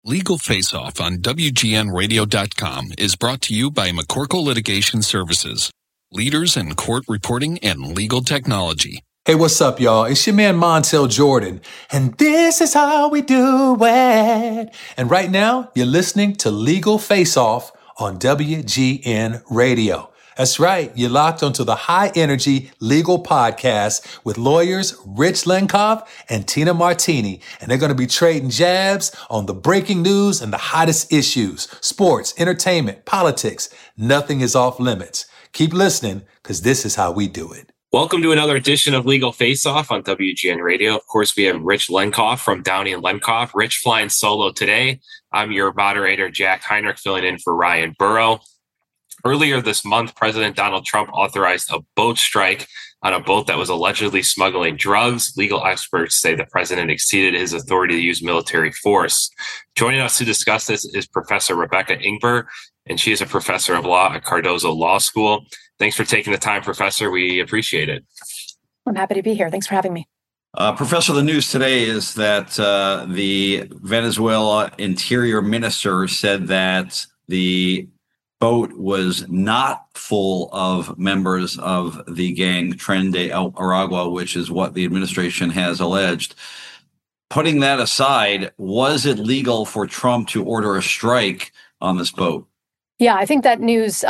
Legal Face Off on WGNradio.com is brought to you by McCorkle Litigation Services, leaders in court reporting and legal technology. Hey, what's up, y'all? It's your man Montel Jordan, and this is how we do it. And right now, you're listening to Legal Face Off on WGN Radio. That's right, you're locked onto the high-energy legal podcast with lawyers Rich Lenkov and Tina Martini, and they're going to be trading jabs on the breaking news and the hottest issues, sports, entertainment, politics. Nothing is off limits. Keep listening, because this is how we do it. Welcome to another edition of Legal Face Off on WGN Radio. Of course, we have Rich Lenkov from Downey and Lenkov. Rich flying solo today. I'm your moderator, Jack Heinrich, filling in for Ryan Burrow. Earlier this month, President Donald Trump authorized a boat strike on a boat that was allegedly smuggling drugs. Legal experts say the president exceeded his authority to use military force. Joining us to discuss this is Professor Rebecca Ingber, and she is a professor of law at Cardozo Law School. Thanks for taking the time, Professor. We appreciate it. I'm happy to be here. Thanks for having me. Professor, the news today is that the Venezuela Interior Minister said that the boat was not full of members of the gang Tren de Aragua, which is what the administration has alleged. Putting that aside, was it legal for Trump to order a strike on this boat? Yeah, I think that news,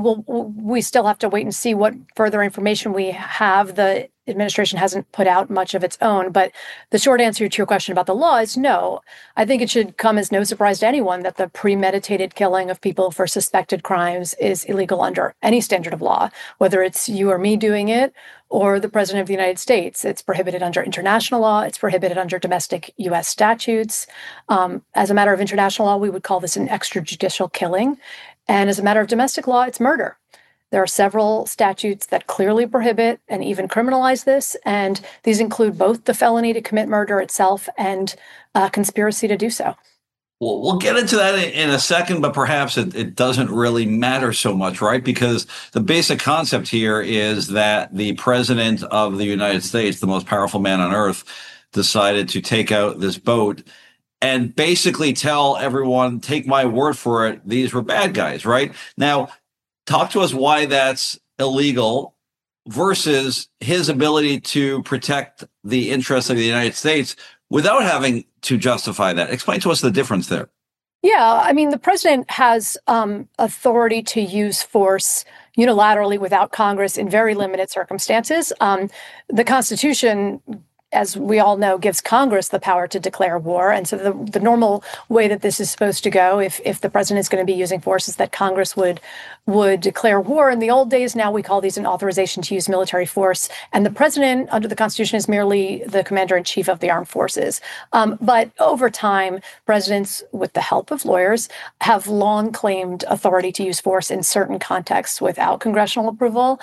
we still have to wait and see what further information we have. The administration hasn't put out much of its own, but the short answer to your question about the law is no. I think it should come as no surprise to anyone that the premeditated killing of people for suspected crimes is illegal under any standard of law, whether it's you or me doing it or the president of the United States. It's prohibited under international law. It's prohibited under domestic U.S. statutes. As a matter of international law, we would call this an extrajudicial killing. And as a matter of domestic law, it's murder. There are several statutes that clearly prohibit and even criminalize this, and these include both the felony to commit murder itself and conspiracy to do so. Well, we'll get into that in a second, but perhaps it doesn't really matter so much, right? Because the basic concept here is that the president of the United States, the most powerful man on earth, decided to take out this boat and basically tell everyone, take my word for it, these were bad guys, right? Now, talk to us why that's illegal versus his ability to protect the interests of the United States without having to justify that. Explain to us the difference there. Yeah, I mean, the president has authority to use force unilaterally without Congress in very limited circumstances. The Constitution, as we all know, gives Congress the power to declare war. And so the normal way that this is supposed to go, if the president is going to be using force, is that Congress would declare war. In the old days, now we call these an authorization to use military force. And the president, under the Constitution, is merely the commander-in-chief of the armed forces. But over time, presidents, with the help of lawyers, have long claimed authority to use force in certain contexts without congressional approval.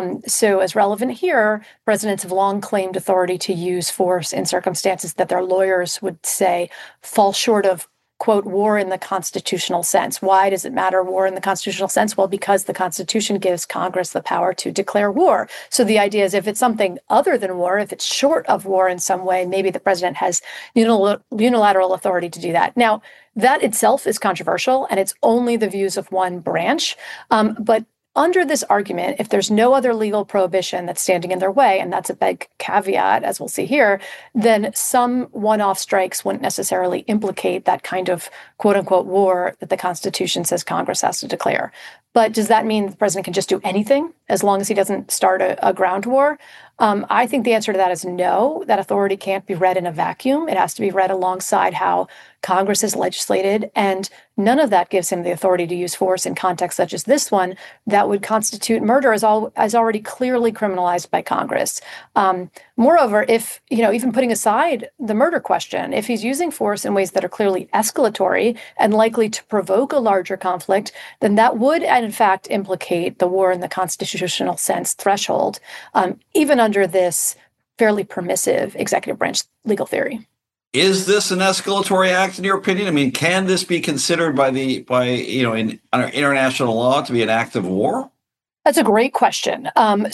So as relevant here, presidents have long claimed authority to use force in circumstances that their lawyers would say fall short of, quote, war in the constitutional sense. Why does it matter, war in the constitutional sense? Well, because the Constitution gives Congress the power to declare war. So the idea is if it's something other than war, if it's short of war in some way, maybe the president has unilateral authority to do that. Now, that itself is controversial, and it's only the views of one branch. But under this argument, if there's no other legal prohibition that's standing in their way, and that's a big caveat, as we'll see here, then some one-off strikes wouldn't necessarily implicate that kind of quote-unquote war that the Constitution says Congress has to declare. But does that mean the president can just do anything as long as he doesn't start a ground war? I think the answer to that is no. That authority can't be read in a vacuum. It has to be read alongside how Congress has legislated, and none of that gives him the authority to use force in contexts such as this one that would constitute murder as already clearly criminalized by Congress. Moreover, if, even putting aside the murder question, if he's using force in ways that are clearly escalatory and likely to provoke a larger conflict, then that would, in fact, implicate the war in the constitutional sense threshold, even under this fairly permissive executive branch legal theory. Is this an escalatory act in your opinion? I mean, can this be considered in under international law to be an act of war? That's a great question.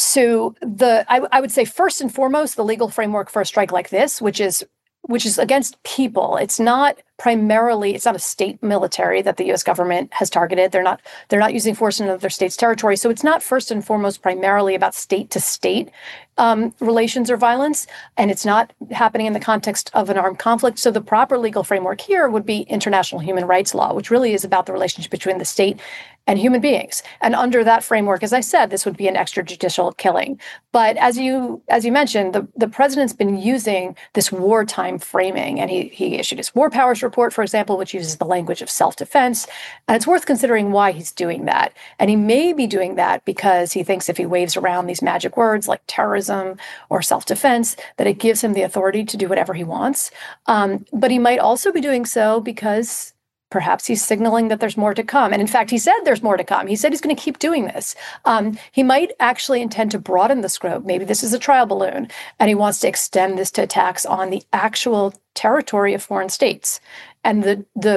I would say first and foremost, the legal framework for a strike like this, which is against people. It's not primarily, it's not a state military that the U.S. government has targeted. They're not using force in another state's territory. So it's not first and foremost primarily about state to state relations or violence, and it's not happening in the context of an armed conflict. So the proper legal framework here would be international human rights law, which really is about the relationship between the state and human beings. And under that framework, as I said, this would be an extrajudicial killing. But as you mentioned, the president's been using this wartime framing, and he issued his War Powers Report, for example, which uses the language of self-defense. And it's worth considering why he's doing that. And he may be doing that because he thinks if he waves around these magic words like terrorism or self-defense, that it gives him the authority to do whatever he wants. But he might also be doing so because perhaps he's signaling that there's more to come. And in fact, he said there's more to come. He said he's going to keep doing this. He might actually intend to broaden the scope. Maybe this is a trial balloon, and he wants to extend this to attacks on the actual territory of foreign states. And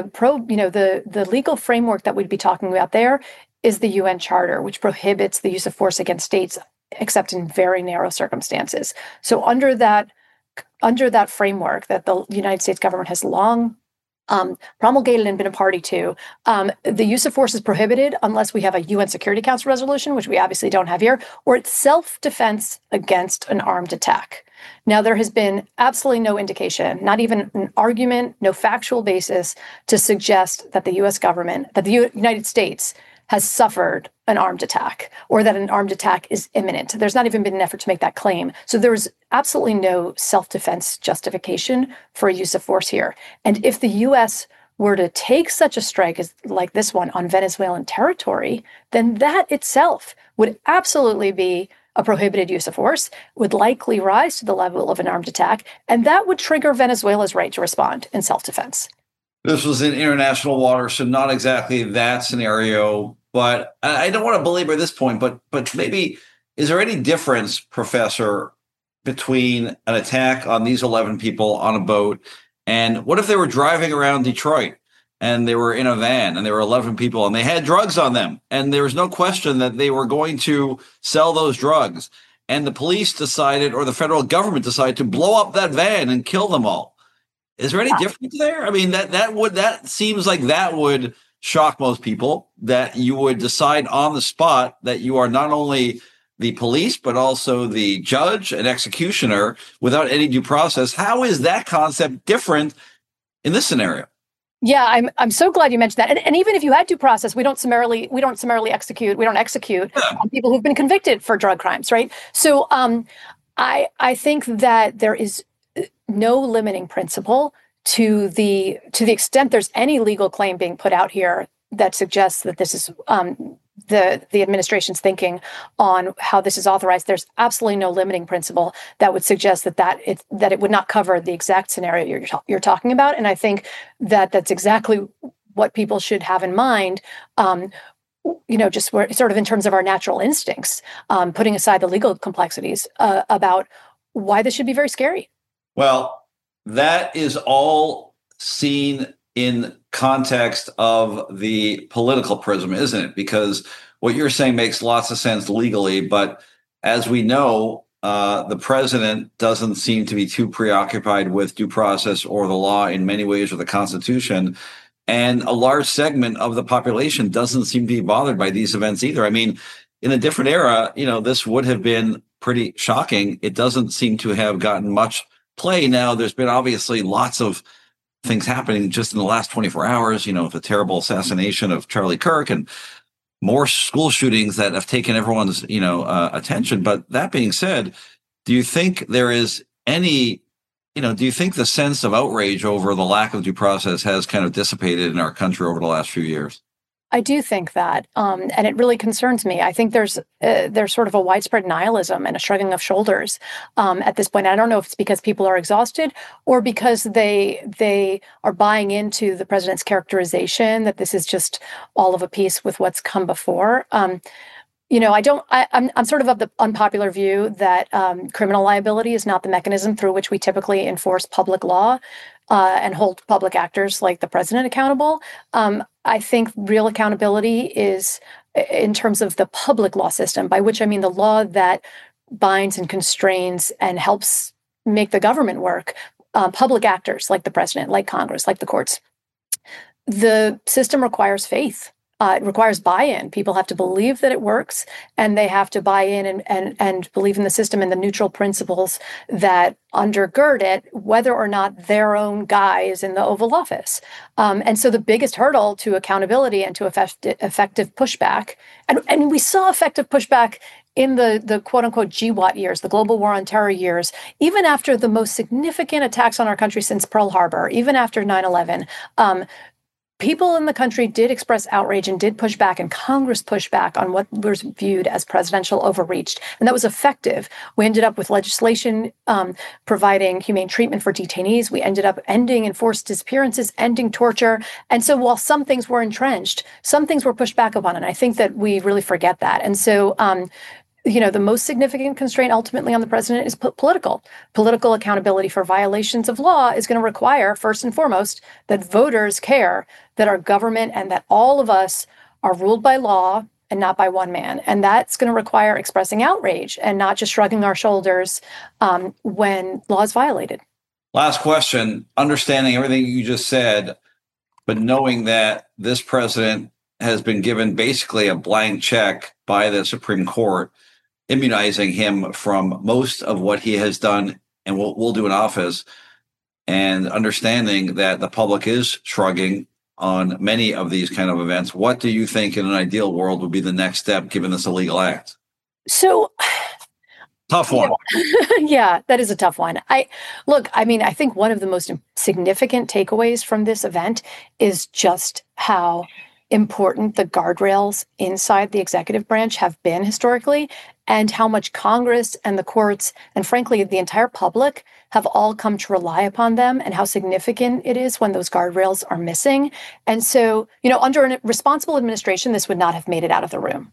the legal framework that we'd be talking about there is the UN Charter, which prohibits the use of force against states except in very narrow circumstances. So under that framework that the United States government has long promulgated and been a party to, the use of force is prohibited unless we have a UN Security Council resolution, which we obviously don't have here, or it's self-defense against an armed attack. Now, there has been absolutely no indication, not even an argument, no factual basis to suggest that the U.S. government, that the United States has suffered an armed attack or that an armed attack is imminent. There's not even been an effort to make that claim. So there's absolutely no self-defense justification for a use of force here. And if the U.S. were to take such a strike like this one on Venezuelan territory, then that itself would absolutely be a prohibited use of force, would likely rise to the level of an armed attack, and that would trigger Venezuela's right to respond in self-defense. This was in international waters, so not exactly that scenario. But I don't want to belabor this point, but maybe, is there any difference, Professor, between an attack on these 11 people on a boat and what if they were driving around Detroit and they were in a van and there were 11 people and they had drugs on them and there was no question that they were going to sell those drugs, and the police decided, or the federal government decided, to blow up that van and kill them all? Is there any difference there? I mean, that seems like that would shock most people, that you would decide on the spot that you are not only the police, but also the judge and executioner without any due process. How is that concept different in this scenario? Yeah, I'm so glad you mentioned that. And even if you had due process, we don't summarily execute on people who've been convicted for drug crimes, right? So I think that there is no limiting principle to the extent there's any legal claim being put out here that suggests that this is the administration's thinking on how this is authorized. There's absolutely no limiting principle that would suggest that it would not cover the exact scenario you're talking about. And I think that that's exactly what people should have in mind. Just sort of in terms of our natural instincts, putting aside the legal complexities about why this should be very scary. Well, that is all seen in context of the political prism, isn't it? Because what you're saying makes lots of sense legally, but as we know, the president doesn't seem to be too preoccupied with due process or the law in many ways, or the Constitution. And a large segment of the population doesn't seem to be bothered by these events either. I mean, in a different era, this would have been pretty shocking. It doesn't seem to have gotten much play. Now, there's been obviously lots of things happening just in the last 24 hours, the terrible assassination of Charlie Kirk and more school shootings that have taken everyone's, attention. But that being said, do you think there is any, do you think the sense of outrage over the lack of due process has kind of dissipated in our country over the last few years? I do think that, and it really concerns me. I think there's sort of a widespread nihilism and a shrugging of shoulders at this point. I don't know if it's because people are exhausted or because they are buying into the president's characterization that this is just all of a piece with what's come before. I'm sort of the unpopular view that criminal liability is not the mechanism through which we typically enforce public law and hold public actors like the president accountable. I think real accountability is in terms of the public law system, by which I mean the law that binds and constrains and helps make the government work. Public actors like the president, like Congress, like the courts, the system requires faith. It requires buy-in. People have to believe that it works, and they have to buy in and believe in the system and the neutral principles that undergird it, whether or not their own guy is in the Oval Office. And so the biggest hurdle to accountability and to effective pushback, and we saw effective pushback in the quote-unquote GWAT years, the Global War on Terror years, even after the most significant attacks on our country since Pearl Harbor, even after 9/11, people in the country did express outrage and did push back, and Congress pushed back on what was viewed as presidential overreach. And that was effective. We ended up with legislation providing humane treatment for detainees. We ended up ending enforced disappearances, ending torture. And so while some things were entrenched, some things were pushed back upon. And I think that we really forget that. And so, the most significant constraint ultimately on the president is political. Political accountability for violations of law is going to require, first and foremost, that voters care that our government and that all of us are ruled by law and not by one man. And that's going to require expressing outrage and not just shrugging our shoulders when law is violated. Last question, understanding everything you just said, but knowing that this president has been given basically a blank check by the Supreme Court, immunizing him from most of what he has done and will do in office, and understanding that the public is shrugging on many of these kind of events. What do you think in an ideal world would be the next step given this illegal act? So tough one. Yeah, that is a tough one. I think one of the most significant takeaways from this event is just how important the guardrails inside the executive branch have been historically, and how much Congress and the courts and frankly the entire public have all come to rely upon them, and how significant it is when those guardrails are missing. And so, under a responsible administration, this would not have made it out of the room.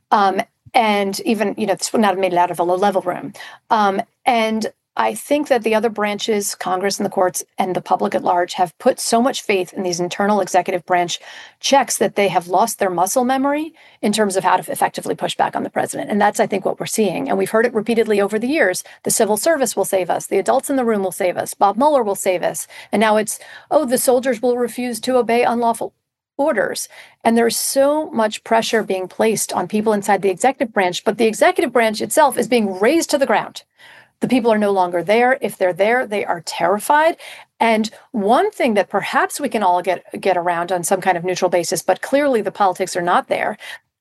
And even, this would not have made it out of a low-level room. And I think that the other branches, Congress and the courts and the public at large, have put so much faith in these internal executive branch checks that they have lost their muscle memory in terms of how to effectively push back on the president. And that's, I think, what we're seeing. And we've heard it repeatedly over the years. The civil service will save us. The adults in the room will save us. Bob Mueller will save us. And now it's, the soldiers will refuse to obey unlawful orders. And there's so much pressure being placed on people inside the executive branch, but the executive branch itself is being razed to the ground. The people are no longer there. If they're there, they are terrified. And one thing that perhaps we can all get around on some kind of neutral basis, but clearly the politics are not there,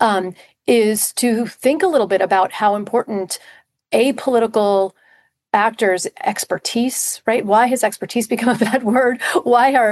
is to think a little bit about how important apolitical actors' expertise, right? Why has expertise become a bad word? Why are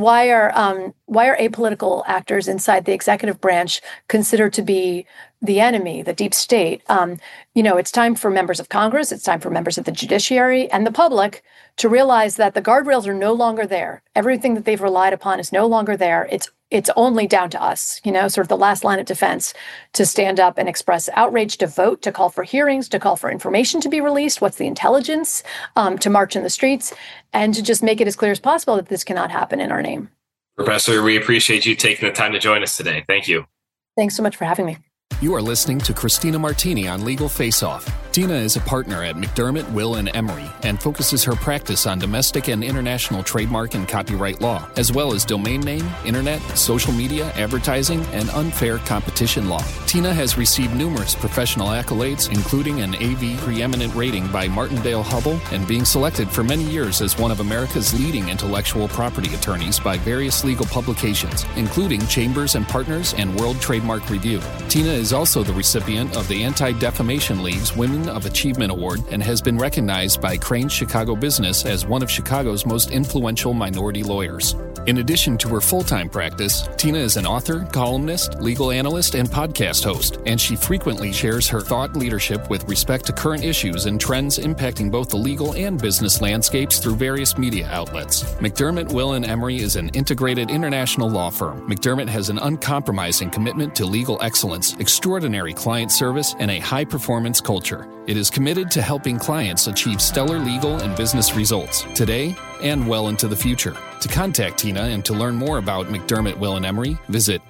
apolitical actors inside the executive branch considered to be the enemy, the deep state? It's time for members of Congress, it's time for members of the judiciary and the public to realize that the guardrails are no longer there. Everything that they've relied upon is no longer there. It's only down to us, sort of the last line of defense, to stand up and express outrage, to vote, to call for hearings, to call for information to be released. What's the intelligence? To march in the streets, and to just make it as clear as possible that this cannot happen in our name. Professor, we appreciate you taking the time to join us today. Thank you. Thanks so much for having me. You are listening to Christina Martini on Legal Face Off. Tina is a partner at McDermott, Will & Emery and focuses her practice on domestic and international trademark and copyright law, as well as domain name, internet, social media, advertising, and unfair competition law. Tina has received numerous professional accolades, including an AV preeminent rating by Martindale-Hubbell and being selected for many years as one of America's leading intellectual property attorneys by various legal publications, including Chambers and Partners and World Trademark Review. Tina is also the recipient of the Anti-Defamation League's Women of Achievement Award and has been recognized by Crain's Chicago Business as one of Chicago's most influential minority lawyers. In addition to her full-time practice, Tina is an author, columnist, legal analyst, and podcast host, and she frequently shares her thought leadership with respect to current issues and trends impacting both the legal and business landscapes through various media outlets. McDermott, Will & Emery is an integrated international law firm. McDermott has an uncompromising commitment to legal excellence, extraordinary client service, and a high-performance culture. It is committed to helping clients achieve stellar legal and business results today and well into the future. To contact Tina and to learn more about McDermott, Will & Emery, visit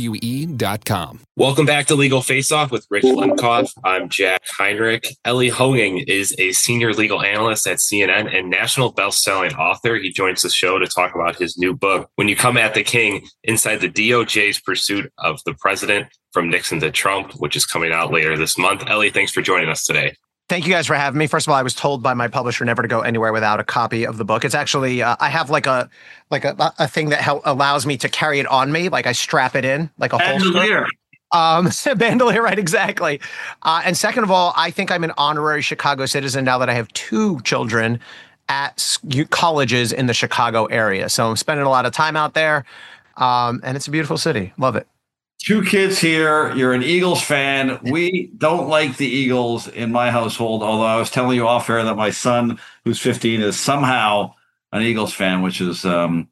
MWE.com. Welcome back to Legal Face Off with Rich Lenkoff. I'm Jack Heinrich. Ellie Hoeing is a senior legal analyst at CNN and national best-selling author. He joins the show to talk about his new book, When You Come at the King, Inside the DOJ's Pursuit of the President from Nixon to Trump, which is coming out later this month. Ellie, thanks for joining us today. Thank you guys for having me. First of all, I was told by my publisher never to go anywhere without a copy of the book. It's actually, I have like a thing that allows me to carry it on me. Like I strap it in like a holster. Bandolier, right? Exactly. And second of all, I think I'm an honorary Chicago citizen now that I have 2 children at colleges in the Chicago area. So I'm spending a lot of time out there. And it's a beautiful city. Love it. 2 kids here. You're an Eagles fan. We don't like the Eagles in my household, although I was telling you off air that my son, who's 15, is somehow an Eagles fan, which is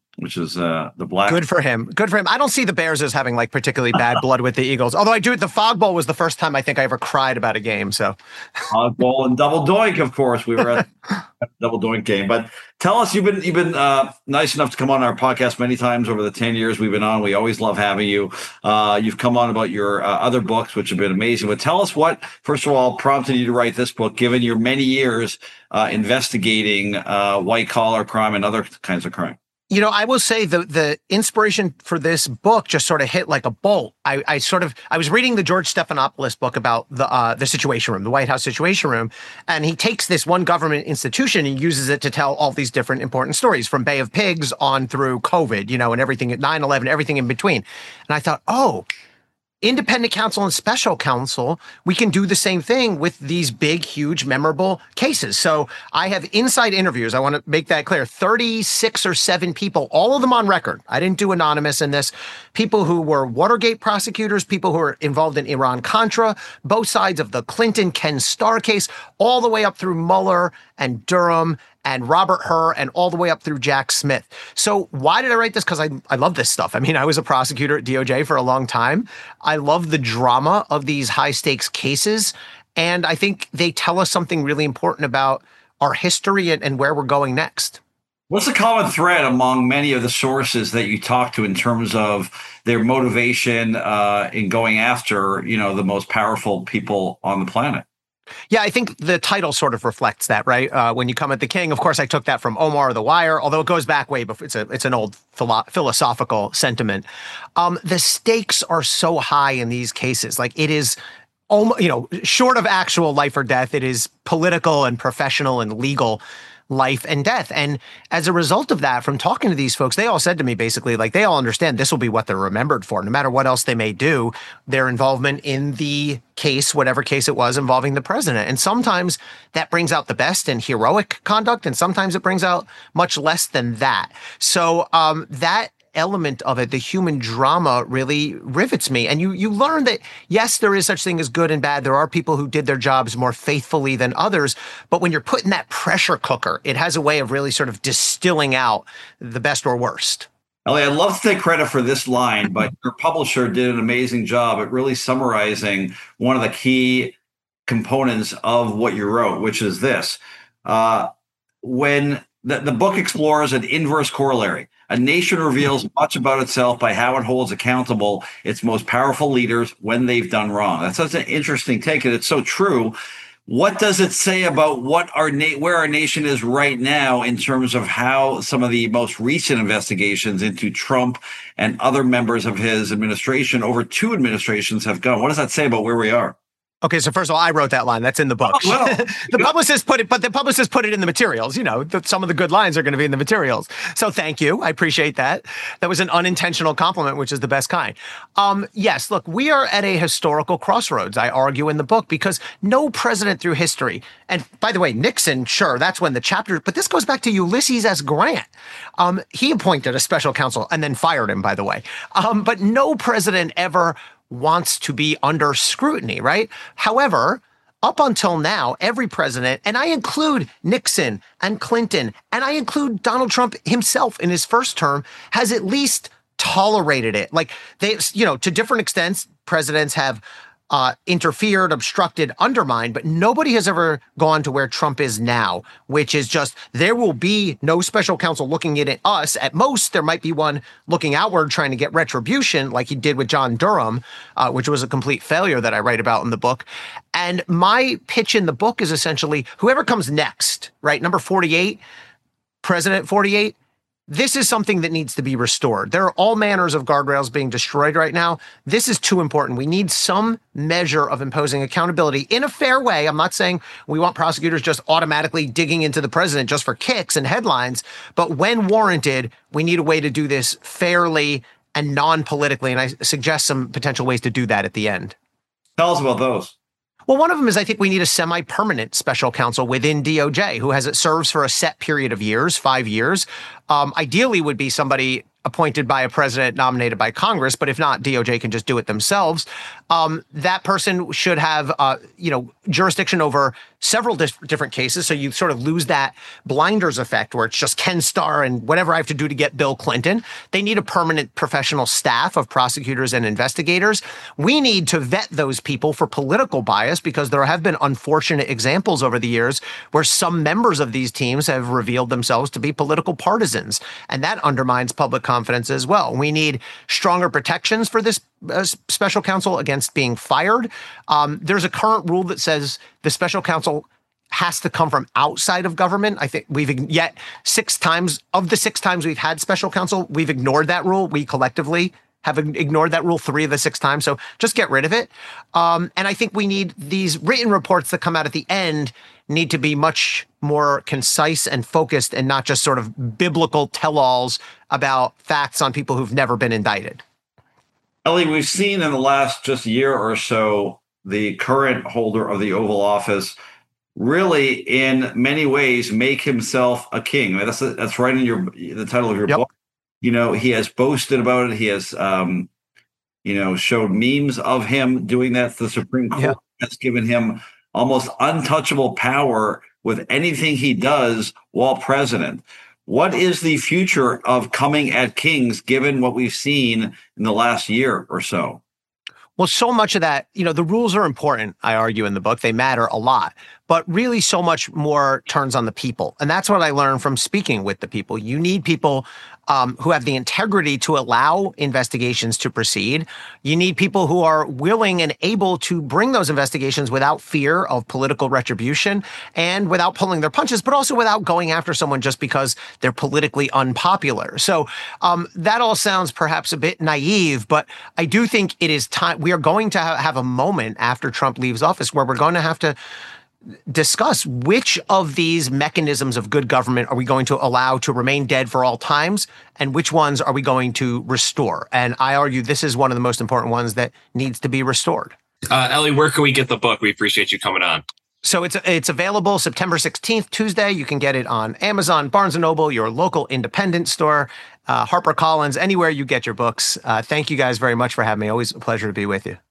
the black. Good for him. Good for him. I don't see the Bears as having like particularly bad blood with the Eagles. Although I do. The Fog Bowl was the first time I think I ever cried about a game. So Fog Bowl and Double Doink, of course. We were at a Double Doink game. But tell us, you've been nice enough to come on our podcast many times over the 10 years we've been on. We always love having you. You've come on about your other books, which have been amazing. But tell us what, first of all, prompted you to write this book, given your many years investigating white collar crime and other kinds of crime. You know, I will say the inspiration for this book just sort of hit like a bolt. I was reading the George Stephanopoulos book about the Situation Room, the White House Situation Room, and he takes this one government institution and uses it to tell all these different important stories from Bay of Pigs on through COVID, and everything at 9/11, everything in between. And I thought, independent counsel and special counsel, we can do the same thing with these big, huge, memorable cases. So I have inside interviews. I want to make that clear. 36 or 7 people, all of them on record. I didn't do anonymous in this. People who were Watergate prosecutors, people who were involved in Iran-Contra, both sides of the Clinton-Ken Starr case, all the way up through Mueller and Durham and Robert Hur, and all the way up through Jack Smith. So why did I write this? Because I love this stuff. I mean, I was a prosecutor at DOJ for a long time. I love the drama of these high-stakes cases, and I think they tell us something really important about our history and where we're going next. What's the common thread among many of the sources that you talk to in terms of their motivation in going after, the most powerful people on the planet? Yeah, I think the title sort of reflects that, right? When You Come at the King, of course, I took that from Omar the Wire, although it goes back way before. It's an old philosophical sentiment. The stakes are so high in these cases. Like it is, short of actual life or death, it is political and professional and legal life and death. And as a result of that, from talking to these folks, they all said to me basically, like, they all understand this will be what they're remembered for, no matter what else they may do, their involvement in the case, whatever case it was involving the president. And sometimes that brings out the best and heroic conduct, and sometimes it brings out much less than that. So that element of it, the human drama, really rivets me. And you learn that, yes, there is such thing as good and bad. There are people who did their jobs more faithfully than others. But when you're put in that pressure cooker, it has a way of really sort of distilling out the best or worst. Ellie, I'd love to take credit for this line, but your publisher did an amazing job at really summarizing one of the key components of what you wrote, which is this. When the book explores an inverse corollary. A nation reveals much about itself by how it holds accountable its most powerful leaders when they've done wrong. That's such an interesting take, and it's so true. What does it say about what where our nation is right now in terms of how some of the most recent investigations into Trump and other members of his administration over 2 administrations have gone? What does that say about where we are? Okay, so first of all, I wrote that line. That's in the book. Oh, well, the publicist put it in the materials. Some of the good lines are going to be in the materials. So thank you. I appreciate that. That was an unintentional compliment, which is the best kind. Yes, look, we are at a historical crossroads, I argue in the book, because no president through history, and by the way, Nixon, sure, that's when the chapter, but this goes back to Ulysses S. Grant. He appointed a special counsel and then fired him, by the way. But no president ever wants to be under scrutiny, right? However, up until now, every president, and I include Nixon and Clinton, and I include Donald Trump himself in his first term, has at least tolerated it. Like they, to different extents, presidents have interfered, obstructed, undermined, but nobody has ever gone to where Trump is now, which is just there will be no special counsel looking at us. At most, there might be one looking outward trying to get retribution like he did with John Durham, which was a complete failure that I write about in the book. And my pitch in the book is essentially whoever comes next, right? Number 48, President 48. This is something that needs to be restored. There are all manners of guardrails being destroyed right now. This is too important. We need some measure of imposing accountability in a fair way. I'm not saying we want prosecutors just automatically digging into the president just for kicks and headlines, but when warranted, we need a way to do this fairly and non-politically. And I suggest some potential ways to do that at the end. Tell us about those. Well, one of them is I think we need a semi-permanent special counsel within DOJ who serves for a set period of years, 5 years. Ideally would be somebody appointed by a president nominated by Congress, but if not, DOJ can just do it themselves. That person should have, jurisdiction over several different cases. So you sort of lose that blinders effect where it's just Ken Starr and whatever I have to do to get Bill Clinton. They need a permanent professional staff of prosecutors and investigators. We need to vet those people for political bias because there have been unfortunate examples over the years where some members of these teams have revealed themselves to be political partisans, and that undermines public confidence as well. We need stronger protections for this special counsel against being fired. There's a current rule that says the special counsel has to come from outside of government. I think we've yet 6 times of the 6 times we've had special counsel, we've ignored that rule. We collectively have ignored that rule 3 of the 6 times. So just get rid of it. And I think we need these written reports that come out at the end need to be much more concise and focused and not just sort of biblical tell-alls about facts on people who've never been indicted. Ellie, we've seen in the last just year or so, the current holder of the Oval Office really in many ways make himself a king. I mean, that's right in the title of your book. You know, he has boasted about it. He has, showed memes of him doing that. The Supreme Court has given him almost untouchable power with anything he does while president. What is the future of coming at kings, given what we've seen in the last year or so? Well, so much of that, the rules are important, I argue in the book. They matter a lot. But really so much more turns on the people. And that's what I learned from speaking with the people. You need people who have the integrity to allow investigations to proceed. You need people who are willing and able to bring those investigations without fear of political retribution and without pulling their punches, but also without going after someone just because they're politically unpopular. So that all sounds perhaps a bit naive, but I do think it is time. We are going to have a moment after Trump leaves office where we're going to have to discuss which of these mechanisms of good government are we going to allow to remain dead for all times and which ones are we going to restore. And I argue this is one of the most important ones that needs to be restored. Ellie, where can we get the book? We appreciate you coming on. So it's available September 16th, Tuesday. You can get it on Amazon, Barnes & Noble, your local independent store, HarperCollins, anywhere you get your books. Thank you guys very much for having me. Always a pleasure to be with you.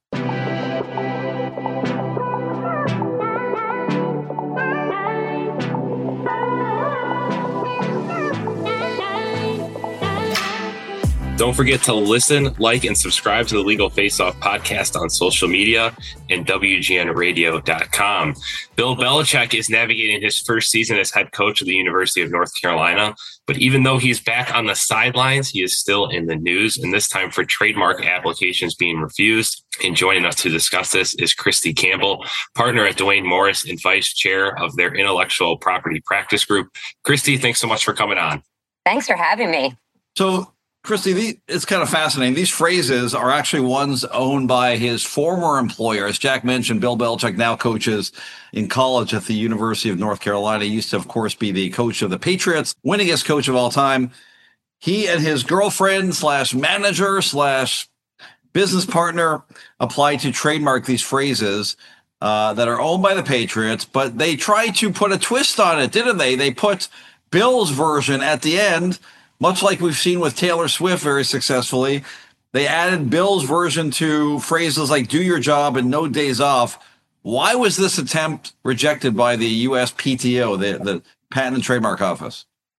Don't forget to listen, like, and subscribe to the Legal Face Off podcast on social media and WGNradio.com. Bill Belichick is navigating his first season as head coach of the University of North Carolina. But even though he's back on the sidelines, he is still in the news, and this time for trademark applications being refused. And joining us to discuss this is Christy Campbell, partner at Duane Morris and vice chair of their intellectual property practice group. Christy, thanks so much for coming on. Thanks for having me. So, Christy, it's kind of fascinating. These phrases are actually ones owned by his former employer. As Jack mentioned, Bill Belichick now coaches in college at the University of North Carolina. He used to, of course, be the coach of the Patriots, winningest coach of all time. He and his girlfriend / manager / business partner applied to trademark these phrases that are owned by the Patriots, but they tried to put a twist on it, didn't they? They put Bill's version at the end, much like we've seen with Taylor Swift very successfully. They added Bill's version to phrases like do your job and no days off. Why was this attempt rejected by the USPTO, the Patent and Trademark Office?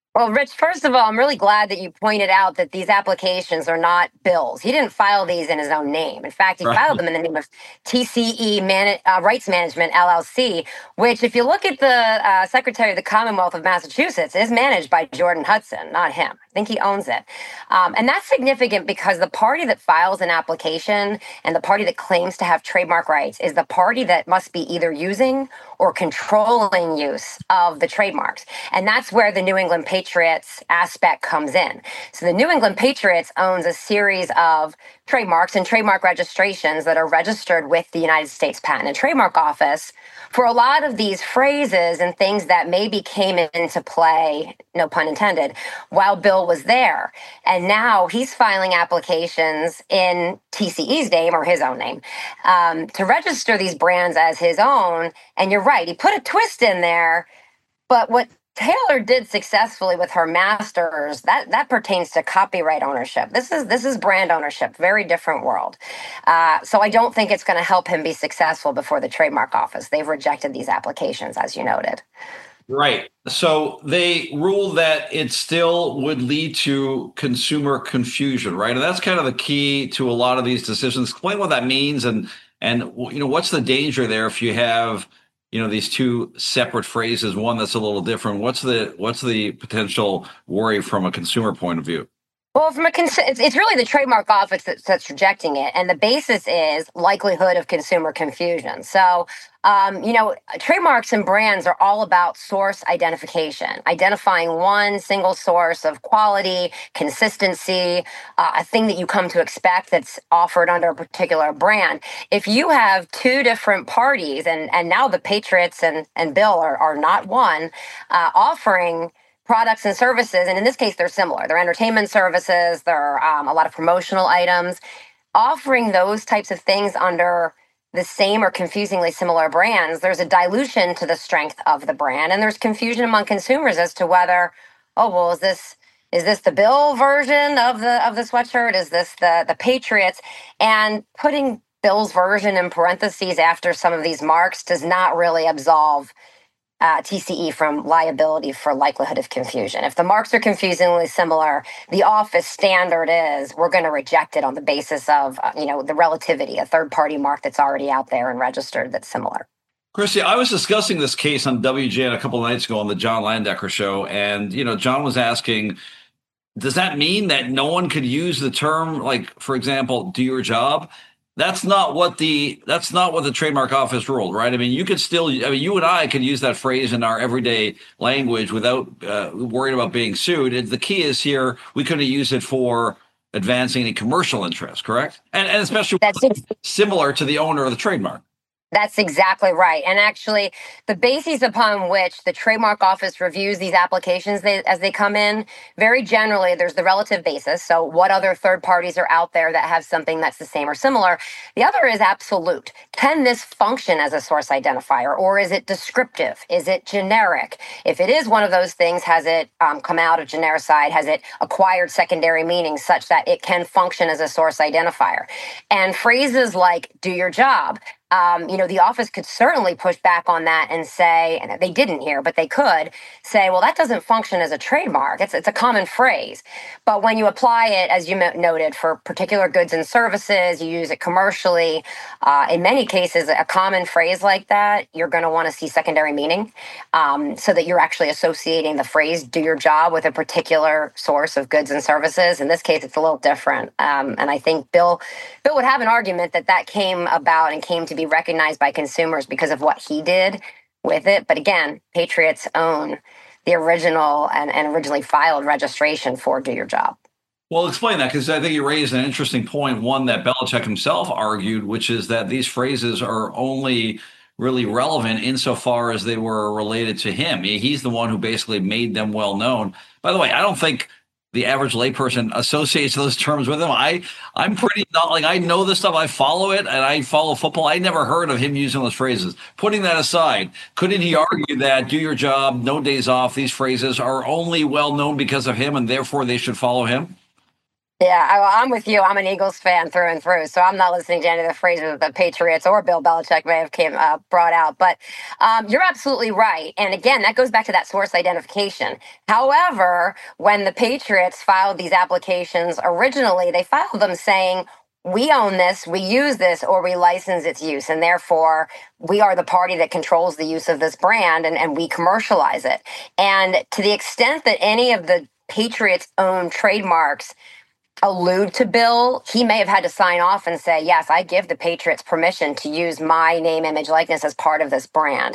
Well, Rich, first of all, I'm really glad that you pointed out that these applications are not bills. He didn't file these in his own name. In fact, he Right. filed them in the name of TCE Rights Management LLC, which, if you look at the Secretary of the Commonwealth of Massachusetts, is managed by Jordan Hudson, not him. I think he owns it. And that's significant because the party that files an application and the party that claims to have trademark rights is the party that must be either using or controlling use of the trademarks. And that's where the New England Patriots aspect comes in. So the New England Patriots owns a series of trademarks and trademark registrations that are registered with the United States Patent and Trademark Office for a lot of these phrases and things that maybe came into play, no pun intended, while Bill was there. And now he's filing applications in TCE's name or his own name to register these brands as his own. And you're right, he put a twist in there, but what Taylor did successfully with her masters, that pertains to copyright ownership. This is brand ownership, very different world. So I don't think it's going to help him be successful before the trademark office. They've rejected these applications, as you noted. Right. So they ruled that it still would lead to consumer confusion, right? And that's kind of the key to a lot of these decisions. Explain what that means and what's the danger there if you have these two separate phrases, one that's a little different. What's the potential worry from a consumer point of view? Well, it's really the trademark office that's rejecting it, and the basis is likelihood of consumer confusion. So, trademarks and brands are all about source identification, identifying one single source of quality, consistency, a thing that you come to expect that's offered under a particular brand. If you have two different parties, and now the Patriots and Bill are not one, offering products and services, and in this case, they're similar. They're entertainment services. They're a lot of promotional items. Offering those types of things under the same or confusingly similar brands, there's a dilution to the strength of the brand, and there's confusion among consumers as to whether, is this the Bill version of the sweatshirt? Is this the Patriots? And putting Bill's version in parentheses after some of these marks does not really absolve TCE from liability for likelihood of confusion. If the marks are confusingly similar, the office standard is we're going to reject it on the basis of the relativity, a third-party mark that's already out there and registered that's similar. Christy, I was discussing this case on WGN a couple of nights ago on the John Landecker show, and John was asking, does that mean that no one could use the term, like, for example, do your job? That's not what the trademark office ruled, right? I mean, you and I could use that phrase in our everyday language without worrying about being sued. The key is here, we couldn't use it for advancing any commercial interest, correct? And especially similar to the owner of the trademark. That's exactly right. And actually, the basis upon which the trademark office reviews these applications as they come in, very generally, there's the relative basis. So what other third parties are out there that have something that's the same or similar? The other is absolute. Can this function as a source identifier, or is it descriptive? Is it generic? If it is one of those things, has it come out of genericide? Has it acquired secondary meaning such that it can function as a source identifier? And phrases like do your job, the office could certainly push back on that and say, and they didn't here, but they could say, well, that doesn't function as a trademark. It's a common phrase. But when you apply it, as you noted, for particular goods and services, you use it commercially. In many cases, a common phrase like that, you're going to want to see secondary meaning so that you're actually associating the phrase do your job with a particular source of goods and services. In this case, it's a little different. And I think Bill would have an argument that came about and came to be recognized by consumers because of what he did with it. But again, Patriots own the original and originally filed registration for do your job. Well, explain that, because I think you raised an interesting point, one that Belichick himself argued, which is that these phrases are only really relevant insofar as they were related to him. He's the one who basically made them well known. By the way, I don't think the average layperson associates those terms with him. I'm pretty not like, I know this stuff. I follow it and I follow football. I never heard of him using those phrases. Putting that aside, couldn't he argue that do your job, no days off, these phrases are only well known because of him and therefore they should follow him? Yeah, I'm with you. I'm an Eagles fan through and through, so I'm not listening to any of the phrases that the Patriots or Bill Belichick may have brought out. But you're absolutely right. And again, that goes back to that source identification. However, when the Patriots filed these applications originally, they filed them saying, we own this, we use this, or we license its use. And therefore, we are the party that controls the use of this brand, and we commercialize it. And to the extent that any of the Patriots' own trademarks allude to Bill, he may have had to sign off and say, yes, I give the Patriots permission to use my name, image, likeness as part of this brand.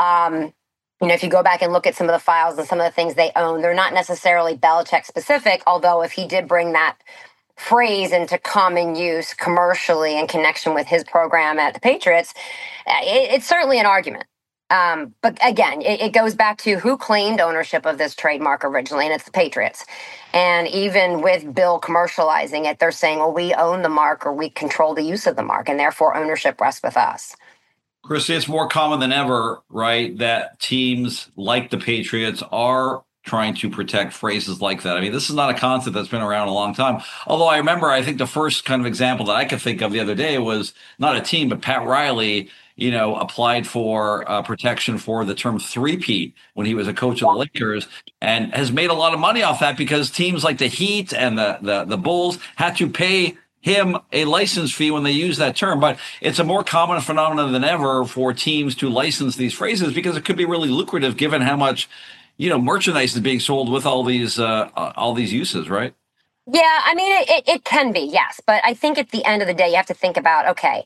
If you go back and look at some of the files and some of the things they own, they're not necessarily Belichick specific, although if he did bring that phrase into common use commercially in connection with his program at the Patriots, it's certainly an argument. But again, it goes back to who claimed ownership of this trademark originally, and it's the Patriots. And even with Bill commercializing it, they're saying, well, we own the mark or we control the use of the mark, and therefore ownership rests with us. Christy, it's more common than ever, right, that teams like the Patriots are trying to protect phrases like that. I mean, this is not a concept that's been around a long time. Although I think the first kind of example that I could think of the other day was not a team, but Pat Riley, applied for protection for the term three-peat when he was a coach of the Lakers, and has made a lot of money off that because teams like the Heat and the Bulls had to pay him a license fee when they use that term. But it's a more common phenomenon than ever for teams to license these phrases because it could be really lucrative given how much merchandise is being sold with all these uses, right? Yeah, I mean, it can be, yes. But I think at the end of the day, you have to think about, okay,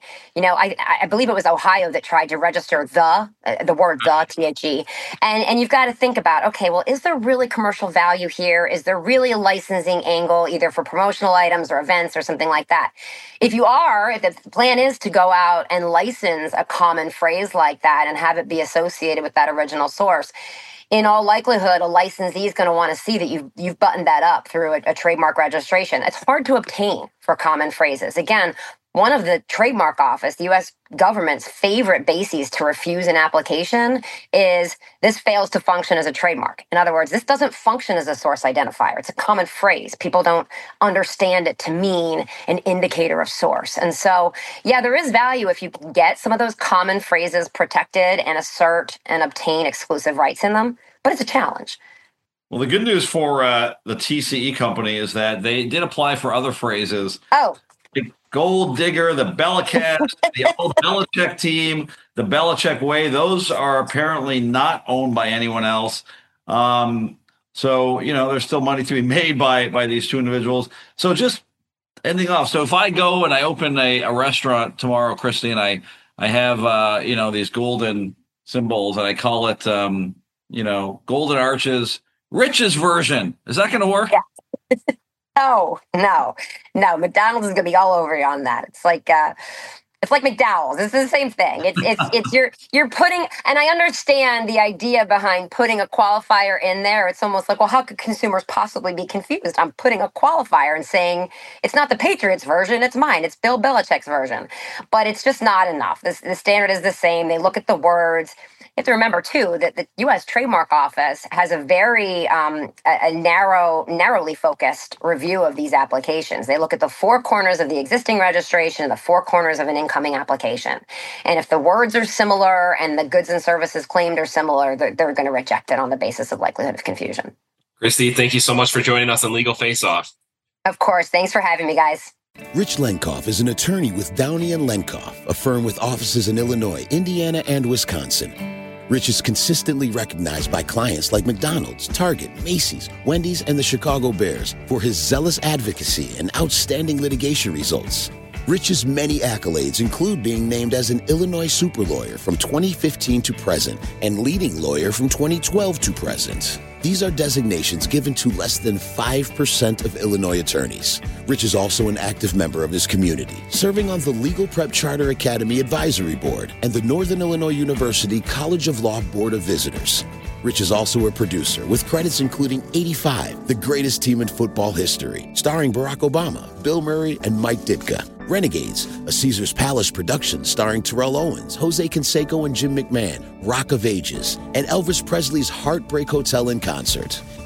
I believe it was Ohio that tried to register the word the, T-H-E. And you've got to think about, okay, well, is there really commercial value here? Is there really a licensing angle, either for promotional items or events or something like that? If the plan is to go out and license a common phrase like that and have it be associated with that original source, in all likelihood, a licensee is going to want to see that you've buttoned that up through a trademark registration. It's hard to obtain for common phrases. Again, one of the trademark office, the U.S. government's favorite bases to refuse an application is this fails to function as a trademark. In other words, this doesn't function as a source identifier. It's a common phrase. People don't understand it to mean an indicator of source. And so, yeah, there is value if you can get some of those common phrases protected and assert and obtain exclusive rights in them, but it's a challenge. Well, the good news for the TCE company is that they did apply for other phrases. Oh. The Gold Digger, the Bellicast, the old Belichick team, the Belichick way, those are apparently not owned by anyone else. So, there's still money to be made by these two individuals. So just ending off. So if I go and I open a restaurant tomorrow, Christy, and I have, these golden symbols and I call it, Golden Arches, Rich's version. Is that going to work? Yeah. No. McDonald's is going to be all over you on that. It's like McDowell's. It's the same thing. It's you're putting, and I understand the idea behind putting a qualifier in there. It's almost like, well, how could consumers possibly be confused? I'm putting a qualifier and saying it's not the Patriots version, it's mine. It's Bill Belichick's version. But it's just not enough. The standard is the same. They look at the words. You have to remember, too, that the U.S. Trademark Office has a very narrowly focused review of these applications. They look at the four corners of the existing registration and the four corners of an incoming application. And if the words are similar and the goods and services claimed are similar, they're going to reject it on the basis of likelihood of confusion. Christy, thank you so much for joining us on Legal Face Off. Of course. Thanks for having me, guys. Rich Lenkoff is an attorney with Downey & Lenkoff, a firm with offices in Illinois, Indiana, and Wisconsin. Rich is consistently recognized by clients like McDonald's, Target, Macy's, Wendy's, and the Chicago Bears for his zealous advocacy and outstanding litigation results. Rich's many accolades include being named as an Illinois super lawyer from 2015 to present and leading lawyer from 2012 to present. These are designations given to less than 5% of Illinois attorneys. Rich is also an active member of his community, serving on the Legal Prep Charter Academy Advisory Board and the Northern Illinois University College of Law Board of Visitors. Rich is also a producer with credits including 85, The Greatest Team in Football History, starring Barack Obama, Bill Murray, and Mike Ditka. Renegades, a Caesars Palace production starring Terrell Owens, Jose Canseco and Jim McMahon, Rock of Ages, and Elvis Presley's Heartbreak Hotel in Concert.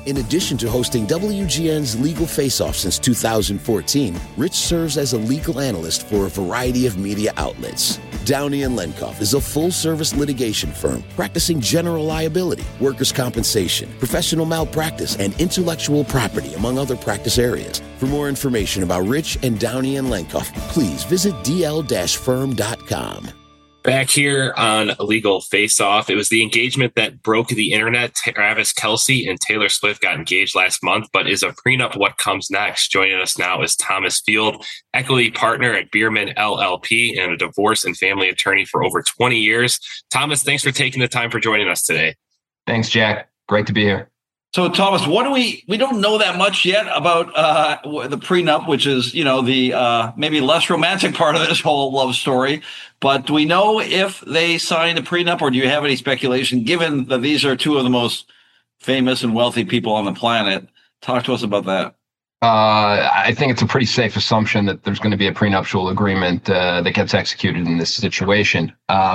In addition to hosting WGN's Legal Face-Off since 2014, Rich serves as a legal analyst for a variety of media outlets. Downey & Lenkoff is a full-service litigation firm practicing general liability, workers' compensation, professional malpractice, and intellectual property, among other practice areas. For more information about Rich and Downey & Lenkoff, please visit dl-firm.com. Back here on Legal Face Off, it was the engagement that broke the internet. Travis Kelce and Taylor Swift got engaged last month, but is a prenup what comes next? Joining us now is Thomas Field, equity partner at Bierman LLP and a divorce and family attorney for over 20 years. Thomas, thanks for taking the time for joining us today. Thanks, Jack. Great to be here. So, Thomas, what do we don't know that much yet about the prenup, which is, the maybe less romantic part of this whole love story. But do we know if they signed a prenup, or do you have any speculation, given that these are two of the most famous and wealthy people on the planet? Talk to us about that. I think it's a pretty safe assumption that there's going to be a prenuptial agreement that gets executed in this situation.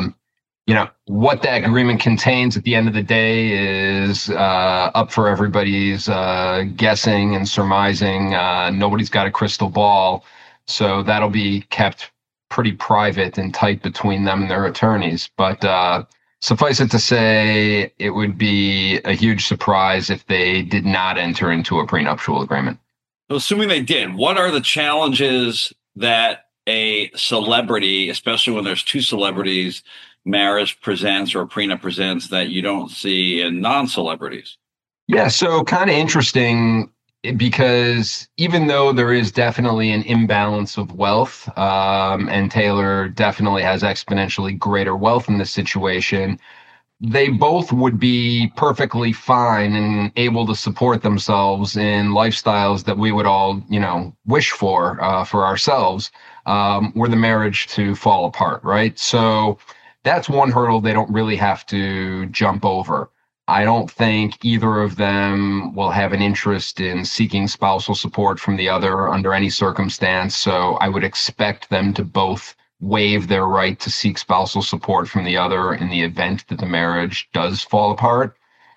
What that agreement contains at the end of the day is up for everybody's guessing and surmising. Nobody's got a crystal ball, so that'll be kept pretty private and tight between them and their attorneys. But suffice it to say, it would be a huge surprise if they did not enter into a prenuptial agreement. So assuming they did, what are the challenges that a celebrity, especially when there's two celebrities, marriage presents or a prenup presents, that you don't see in non-celebrities? Yeah, so kind of interesting, because even though there is definitely an imbalance of wealth, and Taylor definitely has exponentially greater wealth in this situation, they both would be perfectly fine and able to support themselves in lifestyles that we would all, wish for ourselves, were the marriage to fall apart, right? So that's one hurdle they don't really have to jump over. I don't think either of them will have an interest in seeking spousal support from the other under any circumstance. So I would expect them to both waive their right to seek spousal support from the other in the event that the marriage does fall apart.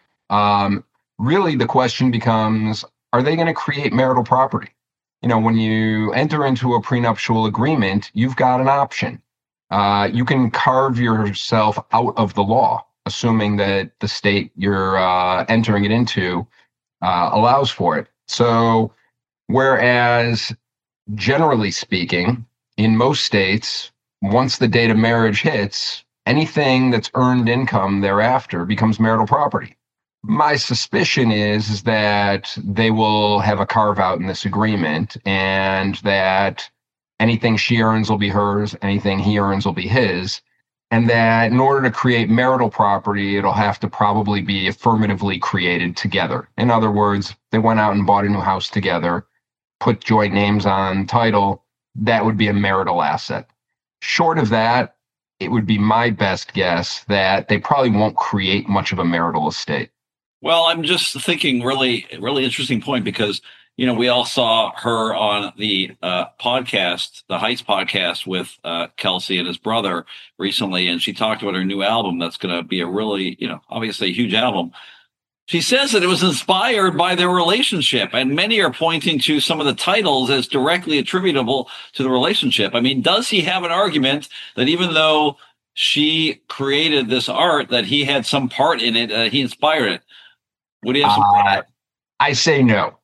Really, the question becomes, are they going to create marital property? When you enter into a prenuptial agreement, you've got an option. You can carve yourself out of the law, assuming that the state you're entering it into allows for it. So, whereas generally speaking, in most states, once the date of marriage hits, anything that's earned income thereafter becomes marital property. My suspicion is that they will have a carve out in this agreement, and that anything she earns will be hers, anything he earns will be his, and that in order to create marital property, it'll have to probably be affirmatively created together. In other words, they went out and bought a new house together, put joint names on title, that would be a marital asset. Short of that, it would be my best guess that they probably won't create much of a marital estate. Well, I'm just thinking really interesting point, because we all saw her on the podcast, the Heights podcast with Kelce and his brother recently, and she talked about her new album that's going to be a really, obviously a huge album. She says that it was inspired by their relationship, and many are pointing to some of the titles as directly attributable to the relationship. I mean, does he have an argument that even though she created this art, that he had some part in it, he inspired it? Would he have some part? I say no.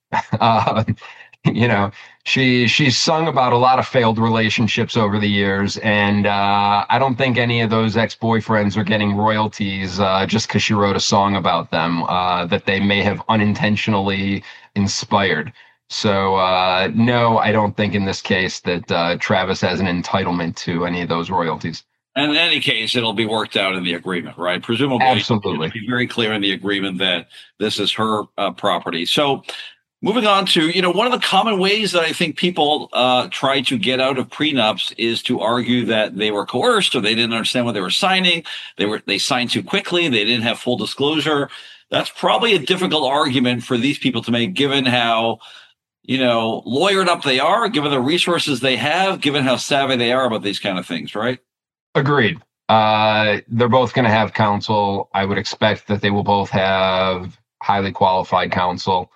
She's sung about a lot of failed relationships over the years, and I don't think any of those ex-boyfriends are getting royalties just because she wrote a song about them that they may have unintentionally inspired. So no, I don't think in this case that Travis has an entitlement to any of those royalties. And in any case, it'll be worked out in the agreement, right? Presumably, absolutely. It'll be very clear in the agreement that this is her property. So moving on to, one of the common ways that I think people try to get out of prenups is to argue that they were coerced, or they didn't understand what they were signing. They signed too quickly. They didn't have full disclosure. That's probably a difficult argument for these people to make, given how, lawyered up they are, given the resources they have, given how savvy they are about these kind of things, right? Agreed. They're both going to have counsel. I would expect that they will both have highly qualified counsel.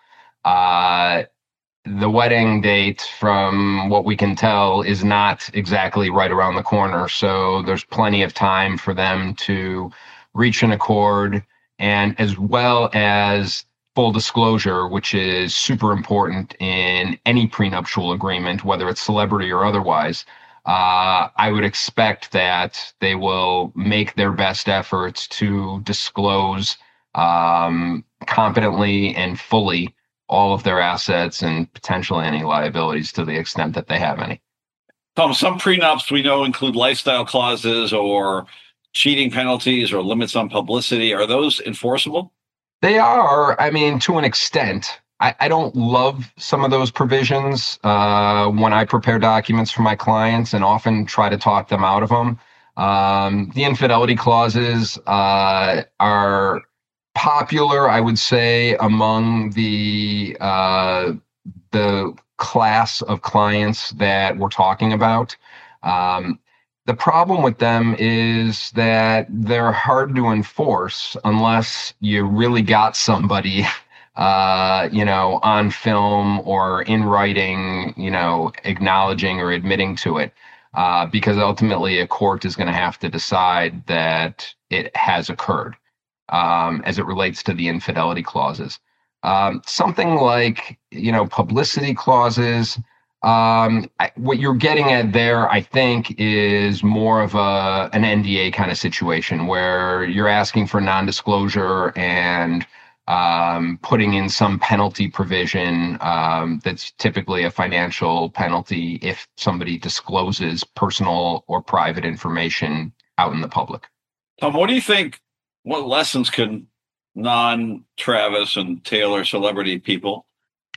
The wedding date, from what we can tell, is not exactly right around the corner. So there's plenty of time for them to reach an accord, and as well as full disclosure, which is super important in any prenuptial agreement, whether it's celebrity or otherwise. I would expect that they will make their best efforts to disclose competently and fully all of their assets and potentially any liabilities to the extent that they have any. Tom, some prenups we know include lifestyle clauses or cheating penalties or limits on publicity. Are those enforceable? They are. I mean, to an extent. I don't love some of those provisions when I prepare documents for my clients, and often try to talk them out of them. The infidelity clauses are popular, I would say, among the class of clients that we're talking about. The problem with them is that they're hard to enforce unless you really got somebody, on film or in writing, acknowledging or admitting to it, because ultimately a court is going to have to decide that it has occurred. As it relates to the infidelity clauses. Something like, publicity clauses, what you're getting at there, I think, is more of an NDA kind of situation where you're asking for non-disclosure and putting in some penalty provision that's typically a financial penalty if somebody discloses personal or private information out in the public. Tom, what do you think? What lessons can non-Travis and Taylor celebrity people,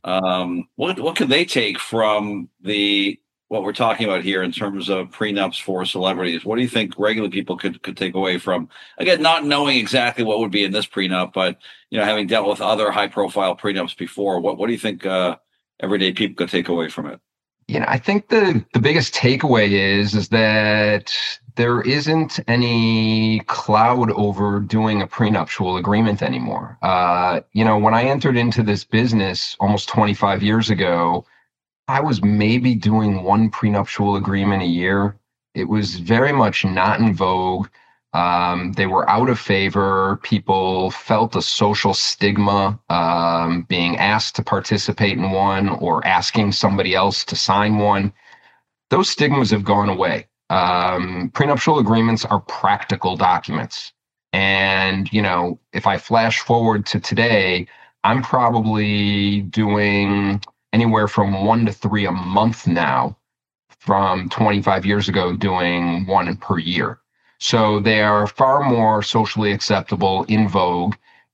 what could they take from what we're talking about here in terms of prenups for celebrities? What do you think regular people could take away from, again, not knowing exactly what would be in this prenup, but having dealt with other high-profile prenups before? What do you think everyday people could take away from it? I think the biggest takeaway is that there isn't any cloud over doing a prenuptial agreement anymore. When I entered into this business almost 25 years ago, I was maybe doing one prenuptial agreement a year. It was very much not in vogue. They were out of favor. People felt a social stigma being asked to participate in one or asking somebody else to sign one. Those stigmas have gone away. Prenuptial agreements are practical documents. And, if I flash forward to today, I'm probably doing anywhere from 1 to 3 a month now, from 25 years ago doing 1 per year. So they are far more socially acceptable, in vogue.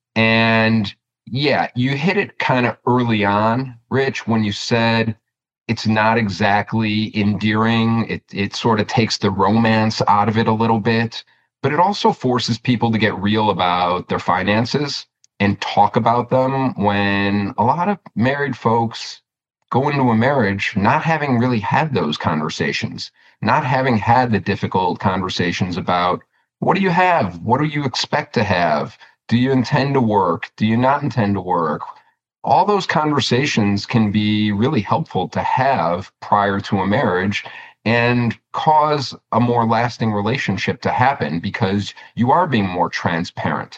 And yeah, you hit it kind of early on, Rich, when you said it's not exactly endearing. It sort of takes the romance out of it a little bit, but it also forces people to get real about their finances and talk about them, when a lot of married folks go into a marriage not having really had those conversations, not having had the difficult conversations about, what do you have? What do you expect to have? Do you intend to work? Do you not intend to work? All those conversations can be really helpful to have prior to a marriage and cause a more lasting relationship to happen because you are being more transparent.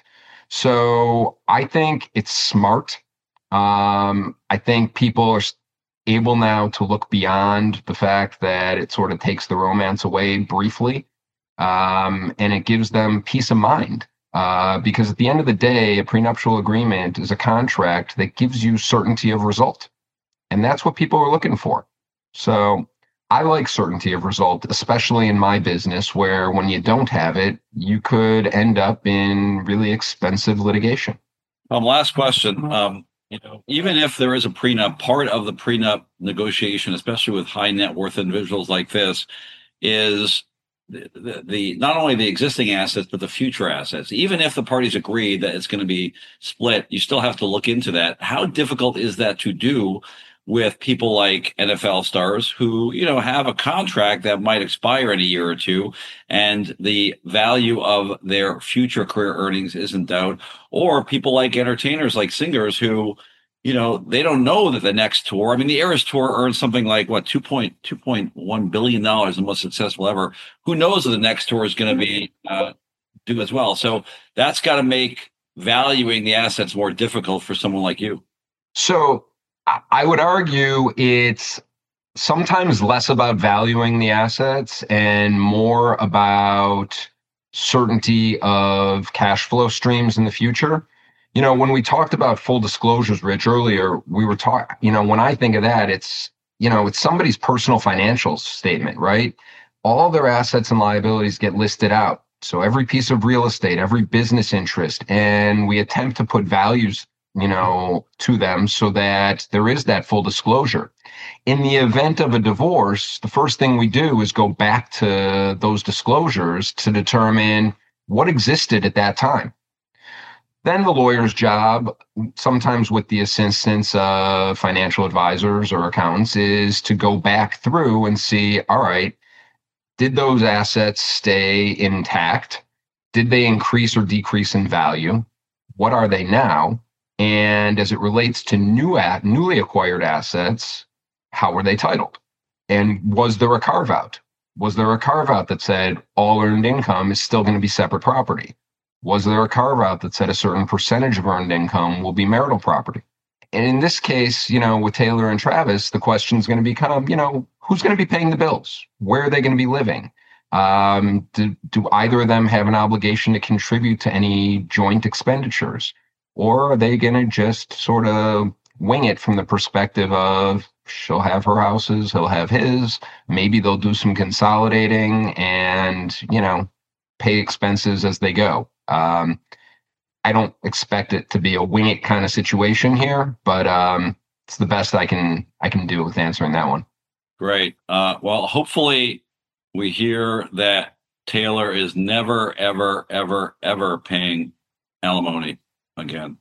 So I think it's smart. I think people are able now to look beyond the fact that it sort of takes the romance away briefly, and it gives them peace of mind. Because at the end of the day, a prenuptial agreement is a contract that gives you certainty of result. And that's what people are looking for. So I like certainty of result, especially in my business, where when you don't have it, you could end up in really expensive litigation. Last question. Even if there is a prenup, part of the prenup negotiation, especially with high net worth individuals like this, is the not only the existing assets, but the future assets. Even if the parties agree that it's going to be split, you still have to look into that. How difficult is that to do with people like NFL stars who, have a contract that might expire in a year or two, and the value of their future career earnings is in doubt. Or people like entertainers, like singers who, they don't know that the next tour, I mean, the Eras Tour earned something like $2.1 billion, the most successful ever. Who knows that the next tour is going to be do as well. So that's got to make valuing the assets more difficult for someone like you. So I would argue it's sometimes less about valuing the assets and more about certainty of cash flow streams in the future. When we talked about full disclosures, Rich, earlier, we were talking, when I think of that, it's somebody's personal financial statement, right? All their assets and liabilities get listed out. So every piece of real estate, every business interest, and we attempt to put values, to them so that there is that full disclosure. In the event of a divorce, the first thing we do is go back to those disclosures to determine what existed at that time. Then the lawyer's job, sometimes with the assistance of financial advisors or accountants, is to go back through and see, all right, did those assets stay intact? Did they increase or decrease in value? What are they now? And as it relates to newly acquired assets, how were they titled? And was there a carve out? Was there a carve out that said all earned income is still going to be separate property? Was there a carve out that said a certain percentage of earned income will be marital property? And in this case, with Taylor and Travis, the question is going to become, who's going to be paying the bills? Where are they going to be living? Do either of them have an obligation to contribute to any joint expenditures? Or are they going to just sort of wing it from the perspective of she'll have her houses, he'll have his, maybe they'll do some consolidating and, pay expenses as they go. I don't expect it to be a wing it kind of situation here, but it's the best I can do with answering that one. Great. Well, hopefully we hear that Taylor is never, ever, ever, ever paying alimony again.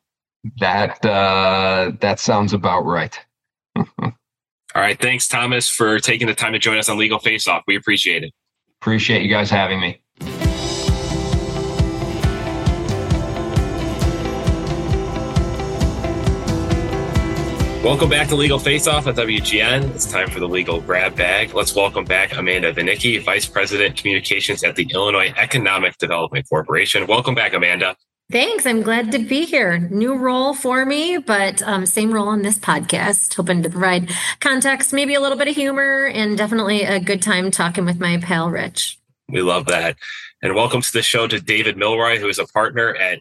That sounds about right. All right. Thanks, Thomas, for taking the time to join us on Legal Face Off. We appreciate it. Appreciate you guys having me. Welcome back to Legal Face Off at WGN. It's time for the legal grab bag. Let's welcome back Amanda Vinicki, Vice President Communications at the Illinois Economic Development Corporation. Welcome back, Amanda. Thanks. I'm glad to be here. New role for me, but same role on this podcast, hoping to provide context, maybe a little bit of humor, and definitely a good time talking with my pal, Rich. We love that. And welcome to the show to David Milroy, who is a partner at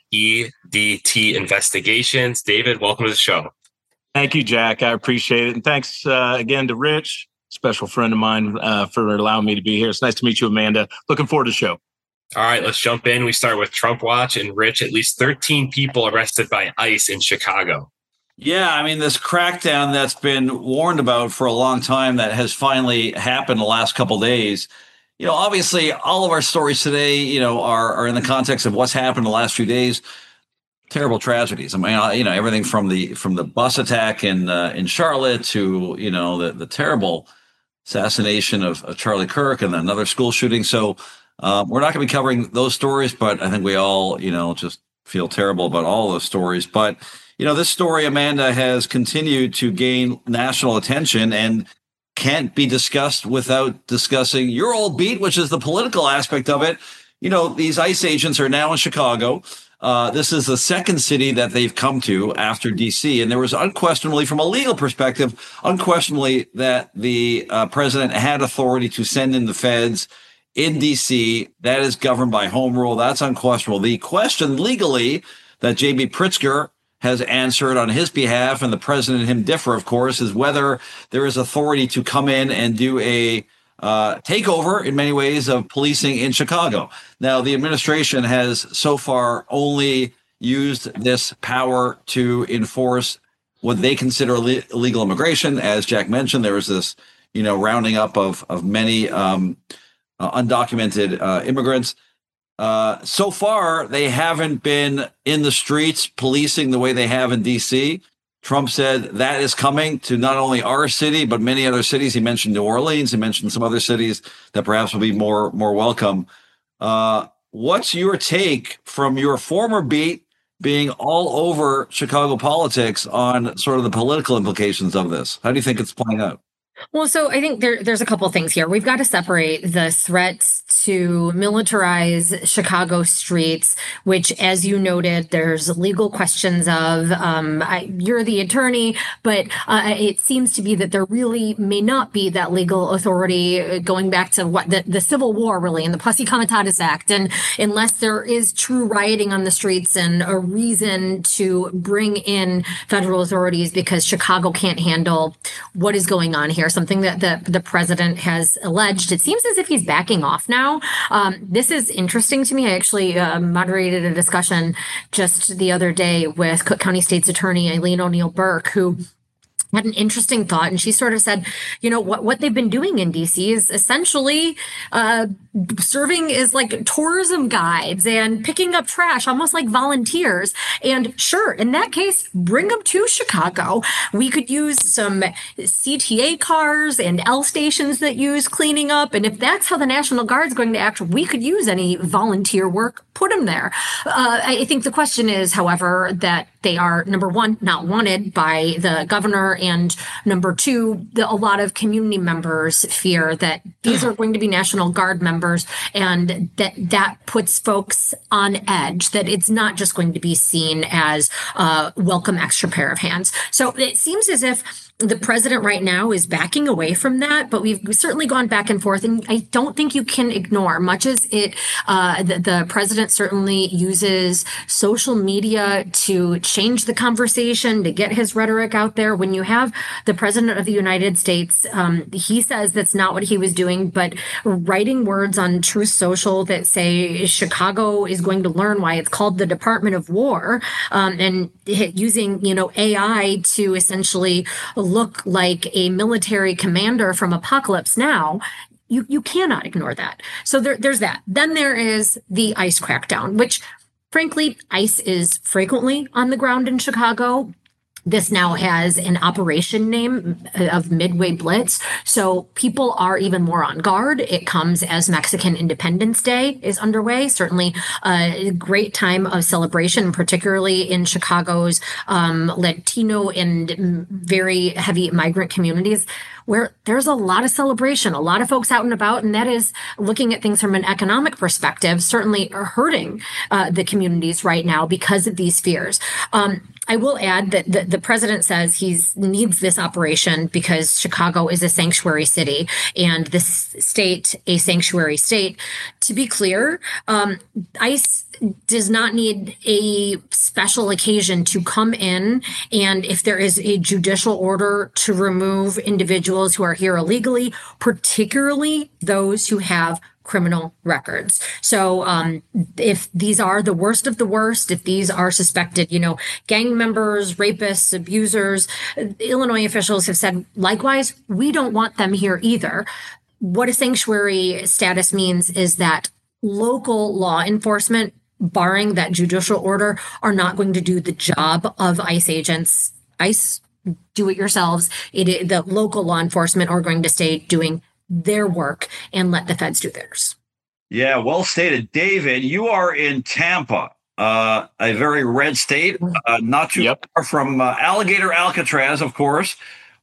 EDT Investigations. David, welcome to the show. Thank you, Jack. I appreciate it. And thanks again to Rich, special friend of mine, for allowing me to be here. It's nice to meet you, Amanda. Looking forward to the show. All right, let's jump in. We start with Trump Watch. And Rich, at least 13 people arrested by ICE in Chicago. Yeah, I mean, this crackdown that's been warned about for a long time that has finally happened the last couple of days. Obviously, all of our stories today, are in the context of what's happened the last few days. Terrible tragedies. I mean, everything from the bus attack in Charlotte to, the terrible assassination of Charlie Kirk and another school shooting. So we're not going to be covering those stories, but I think we all, just feel terrible about all those stories. But, this story, Amanda, has continued to gain national attention and can't be discussed without discussing your old beat, which is the political aspect of it. These ICE agents are now in Chicago. This is the second city that they've come to after D.C. And there was unquestionably, from a legal perspective, that the president had authority to send in the feds in D.C. That is governed by home rule. That's unquestionable. The question legally that J.B. Pritzker has answered on his behalf, and the president and him differ, of course, is whether there is authority to come in and do a takeover in many ways of policing in Chicago. Now, the administration has so far only used this power to enforce what they consider illegal immigration. As Jack mentioned, there was this, rounding up of many undocumented immigrants. So far, they haven't been in the streets policing the way they have in D.C. Trump said that is coming to not only our city, but many other cities. He mentioned New Orleans. He mentioned some other cities that perhaps will be more welcome. What's your take from your former beat being all over Chicago politics on sort of the political implications of this? How do you think it's playing out? Well, so I think there's a couple of things here. We've got to separate the threats to militarize Chicago streets, which, as you noted, there's legal questions of. You're the attorney, but it seems to be that there really may not be that legal authority going back to what the Civil War, really, and the Posse Comitatus Act. And unless there is true rioting on the streets and a reason to bring in federal authorities because Chicago can't handle what is going on here, something that the president has alleged. It seems as if he's backing off now. This is interesting to me. I actually moderated a discussion just the other day with Cook County State's Attorney Eileen O'Neill Burke, who had an interesting thought. And she sort of said, what they've been doing in DC is essentially serving as like tourism guides and picking up trash, almost like volunteers. And sure, in that case, bring them to Chicago. We could use some CTA cars and L stations that use cleaning up. And if that's how the National Guard's going to act, we could use any volunteer work, put them there. I think the question is, however, that they are, number one, not wanted by the governor, and number two, a lot of community members fear that these are going to be National Guard members, and that puts folks on edge, that it's not just going to be seen as a welcome extra pair of hands. So it seems as if the president right now is backing away from that, but we've certainly gone back and forth, and I don't think you can ignore, much as the president certainly uses social media to change the conversation, to get his rhetoric out there. When you have the president of the United States, he says that's not what he was doing, but writing words on Truth Social that say Chicago is going to learn why it's called the Department of War, and using AI to essentially look like a military commander from Apocalypse Now. You cannot ignore that. So there's that. Then there is the ICE crackdown, which frankly, ICE is frequently on the ground in Chicago. This now has an operation name of Midway Blitz. So people are even more on guard. It comes as Mexican Independence Day is underway. Certainly a great time of celebration, particularly in Chicago's Latino and very heavy migrant communities, where there's a lot of celebration, a lot of folks out and about, and that is, looking at things from an economic perspective, certainly hurting the communities right now because of these fears. I will add that the president says he needs this operation because Chicago is a sanctuary city and this state a sanctuary state. To be clear, ICE does not need a special occasion to come in, and if there is a judicial order to remove individuals who are here illegally, particularly those who have criminal records. So if these are the worst of the worst, if these are suspected, gang members, rapists, abusers, Illinois officials have said, likewise, we don't want them here either. What a sanctuary status means is that local law enforcement, barring that judicial order, are not going to do the job of ICE agents. ICE, do it yourselves. The local law enforcement are going to stay doing their work and let the feds do theirs. Yeah, well stated. David, you are in Tampa, a very red state, not too far from Alligator Alcatraz, of course.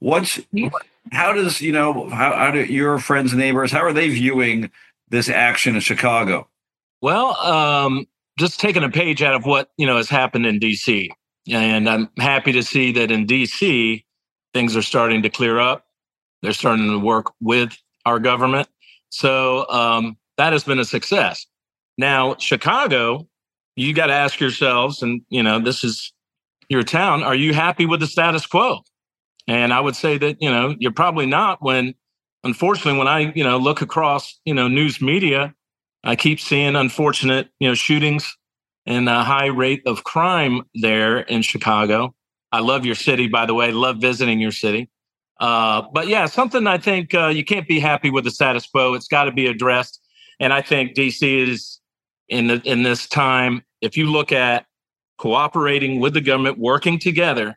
How do your friends and neighbors, how are they viewing this action in Chicago? Well, just taking a page out of what, has happened in D.C. And I'm happy to see that in D.C., things are starting to clear up. They're starting to work with our government. So that has been a success. Now, Chicago, you got to ask yourselves, and, this is your town, are you happy with the status quo? And I would say that, you're probably not when, unfortunately, when I, look across, news media, I keep seeing unfortunate, shootings and a high rate of crime there in Chicago. I love your city, by the way, love visiting your city. But yeah, something I think you can't be happy with the status quo. It's got to be addressed. And I think DC is in this time, if you look at cooperating with the government, working together,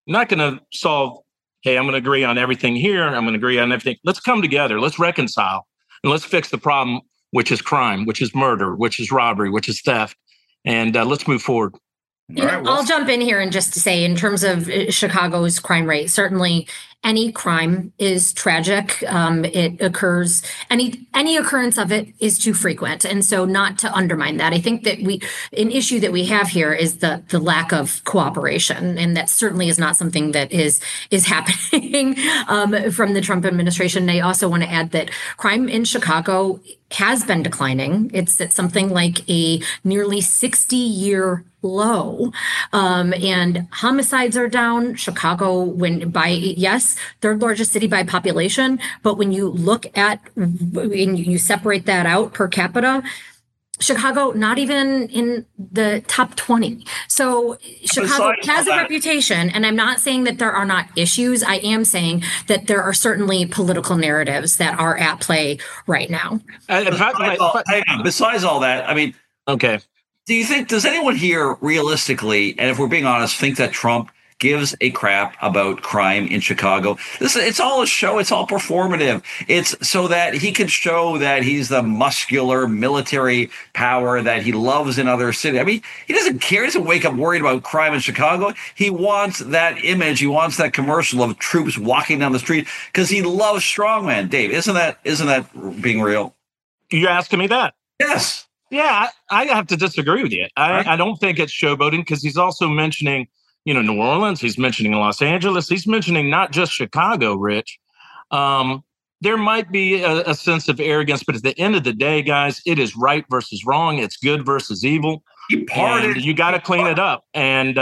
not going to solve, hey, I'm going to agree on everything here. I'm going to agree on everything. Let's come together. Let's reconcile and let's fix the problem, which is crime, which is murder, which is robbery, which is theft. And let's move forward. I'll jump in here and just to say, in terms of Chicago's crime rate, certainly any crime is tragic. It occurs, any occurrence of it is too frequent. And so not to undermine that, I think that an issue that we have here is the lack of cooperation. And that certainly is not something that is happening from the Trump administration. And I also want to add that crime in Chicago has been declining. It's at something like a nearly 60-year low. And homicides are down. Chicago, third largest city by population. But when you look at, and you separate that out per capita, Chicago, not even in the top 20. So Chicago has a reputation, and I'm not saying that there are not issues. I am saying that there are certainly political narratives that are at play right now. Besides all that, I mean, okay. Does anyone here realistically, and if we're being honest, think that Trump gives a crap about crime in Chicago? It's all a show. It's all performative. It's so that he can show that he's the muscular military power that he loves in other cities. I mean, he doesn't care. He doesn't wake up worried about crime in Chicago. He wants that image. He wants that commercial of troops walking down the street because he loves strongmen. Dave, isn't that being real? You're asking me that? Yes. Yeah, I have to disagree with you. I don't think it's showboating because he's also mentioning, New Orleans. He's mentioning Los Angeles. He's mentioning not just Chicago, Rich. There might be a sense of arrogance, but at the end of the day, guys, it is right versus wrong. It's good versus evil. And you got to clean it up. And,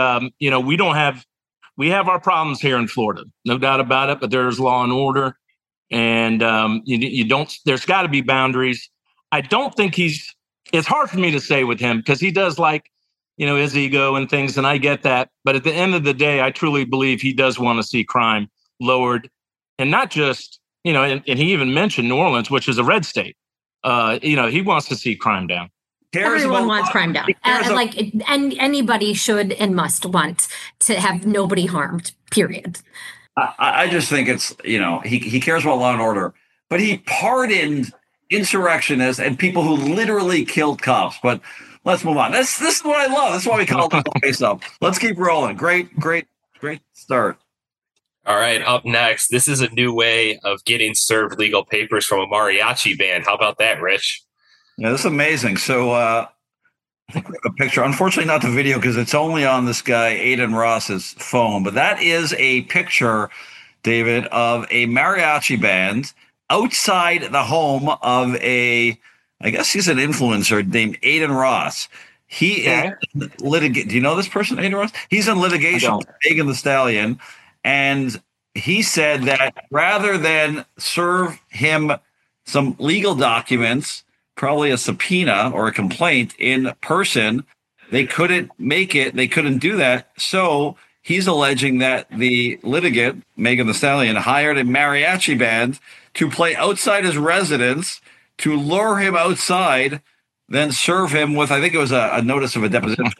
we have our problems here in Florida, no doubt about it, but there's law and order. And there's got to be boundaries. I don't think it's hard for me to say with him because he does his ego and things, and I get that. But at the end of the day, I truly believe he does want to see crime lowered, and not just, and he even mentioned New Orleans, which is a red state. He wants to see crime down. Everyone wants crime down. And anybody should and must want to have nobody harmed, period. I just think it's, he cares about law and order, but he pardoned insurrectionists and people who literally killed cops. But let's move on. This is what I love. That's why we call it Face Up. Let's keep rolling. Great start. All right, up next, this is a new way of getting served legal papers from a mariachi band. How about that, Rich? Yeah, this is amazing. So I think we have a picture. Unfortunately, not the video because it's only on this guy, Aiden Ross's phone. But that is a picture, David, of a mariachi band outside the home of I guess he's an influencer named Aiden Ross. He is litigation. Do you know this person, Aiden Ross? He's in litigation with Megan Thee Stallion, and he said that rather than serve him some legal documents, probably a subpoena or a complaint in person, they couldn't make it. They couldn't do that. So he's alleging that the litigant, Megan Thee Stallion, hired a mariachi band to play outside his residence to lure him outside, then serve him with, I think it was a notice of a deposition.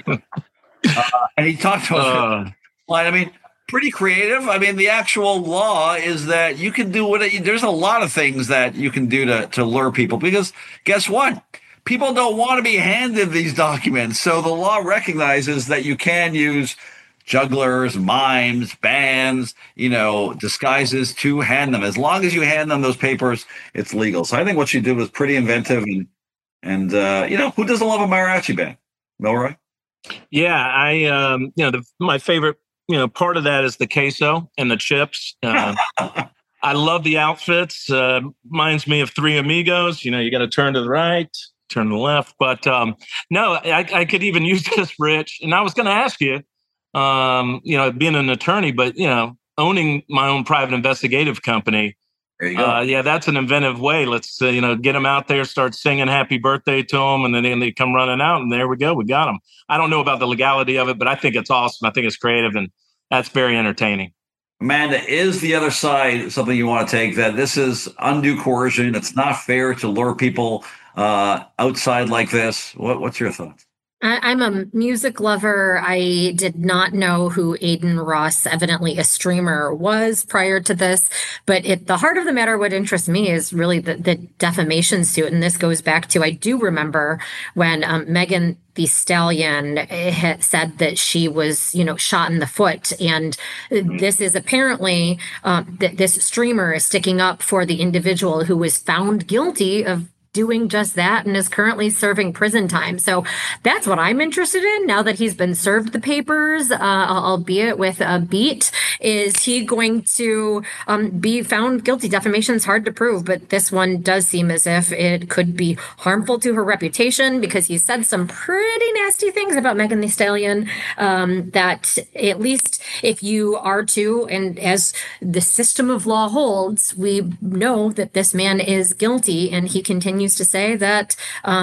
And he talked about I mean, pretty creative. I mean, the actual law is that you can do there's a lot of things that you can do to lure people because guess what? People don't want to be handed these documents. So the law recognizes that you can use jugglers, mimes, bands, disguises to hand them. As long as you hand them those papers, it's legal. So I think what she did was pretty inventive. And who doesn't love a mariachi band? Milroy? Yeah, my favorite, part of that is the queso and the chips. I love the outfits. Reminds me of Three Amigos. You got to turn to the right, turn to the left. But no, I could even use this, Rich. And I was going to ask you, being an attorney, but, owning my own private investigative company. There you go. Yeah, that's an inventive way. Let's, get them out there, start singing happy birthday to them, and then they come running out, and there we go. We got them. I don't know about the legality of it, but I think it's awesome. I think it's creative, and that's very entertaining. Amanda, is the other side something you want to take, that this is undue coercion? It's not fair to lure people outside like this. What's your thoughts? I'm a music lover. I did not know who Aiden Ross, evidently a streamer, was prior to this. But at the heart of the matter, what interests me is really the defamation suit. And this goes back to, I do remember when Megan Thee Stallion had said that she was, shot in the foot. And this is apparently that this streamer is sticking up for the individual who was found guilty of doing just that and is currently serving prison time. So that's what I'm interested in now that he's been served the papers, albeit with a beat. Is he going to be found guilty? Defamation is hard to prove, but this one does seem as if it could be harmful to her reputation because he said some pretty nasty things about Megan Thee Stallion that at least if you are to, and as the system of law holds, we know that this man is guilty, and he continues to say that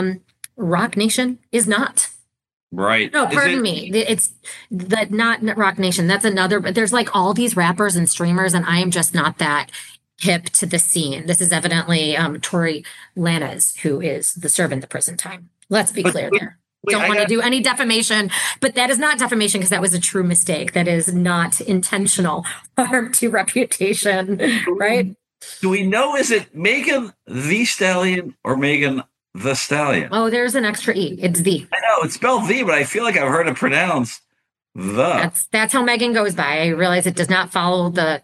Rock Nation is not. Right. No, pardon me. It's that not Rock Nation. That's another, but there's like all these rappers and streamers, and I am just not that hip to the scene. This is evidently Tory Lanez, who is serving the prison time. Let's be clear there. Don't want to do any defamation, but that is not defamation because that was a true mistake. That is not intentional harm to reputation, right? Do we know, is it Megan Thee Stallion or Megan the Stallion? Oh, there's an extra E. It's the. I know, it's spelled the, but I feel like I've heard it pronounced the. That's how Megan goes by. I realize it does not follow the,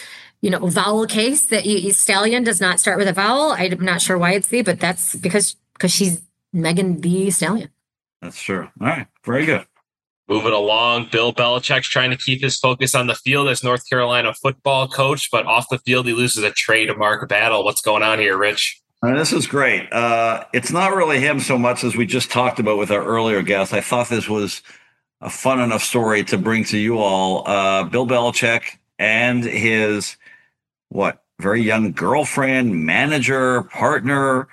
vowel case that Stallion does not start with a vowel. I'm not sure why it's the, but that's because she's Megan Thee Stallion. That's true. All right. Very good. Moving along, Bill Belichick's trying to keep his focus on the field as North Carolina football coach, but off the field, he loses a trademark battle. What's going on here, Rich? This is great. It's not really him so much as we just talked about with our earlier guest. I thought this was a fun enough story to bring to you all. Bill Belichick and his, very young girlfriend, manager, partner,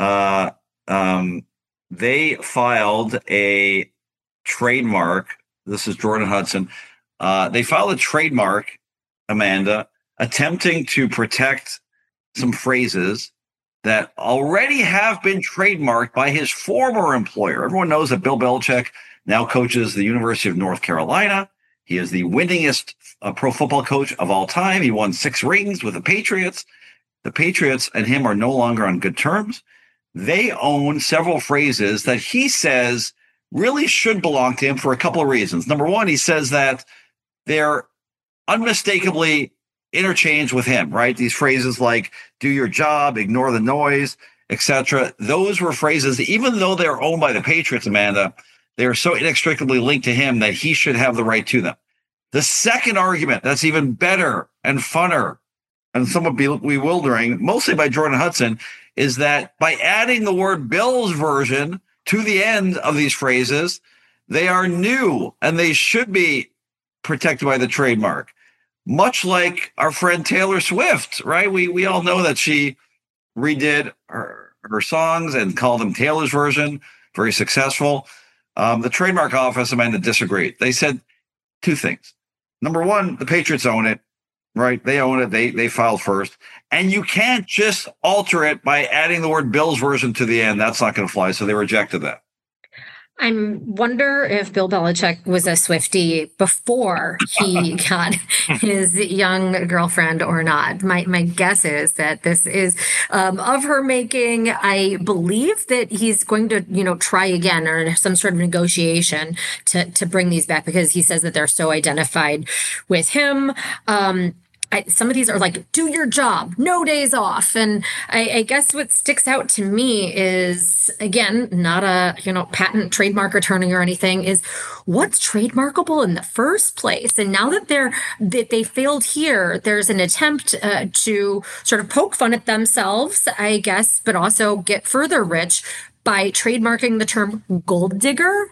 they filed a trademark. This is Jordan Hudson. They filed a trademark, Amanda, attempting to protect some phrases that already have been trademarked by his former employer. Everyone knows that Bill Belichick now coaches the University of North Carolina. He is the winningest pro football coach of all time. He won 6 rings with the Patriots. The Patriots and him are no longer on good terms. They own several phrases that he says really should belong to him for a couple of reasons. Number one, he says that they're unmistakably interchanged with him, right? These phrases like do your job, ignore the noise, etc. Those were phrases, even though they're owned by the Patriots, Amanda, they're so inextricably linked to him that he should have the right to them. The second argument that's even better and funner and somewhat bewildering, mostly by Jordan Hudson, is that by adding the word Bill's version to the end of these phrases, they are new and they should be protected by the trademark. Much like our friend Taylor Swift, right? We all know that she redid her songs and called them Taylor's version, very successful. The trademark office, Amanda, disagreed. They said 2 things. Number one, the Patriots own it, right? They own it. They filed first. And you can't just alter it by adding the word Bill's version to the end. That's not going to fly. So they rejected that. I wonder if Bill Belichick was a Swiftie before he got his young girlfriend or not. My guess is that this is of her making. I believe that he's going to, try again or some sort of negotiation to bring these back because he says that they're so identified with him. Some of these are like, do your job, no days off. And I guess what sticks out to me is, again, not a, patent trademark attorney or anything, is what's trademarkable in the first place. And now that they failed here, there's an attempt to sort of poke fun at themselves, I guess, but also get further rich by trademarking the term gold digger.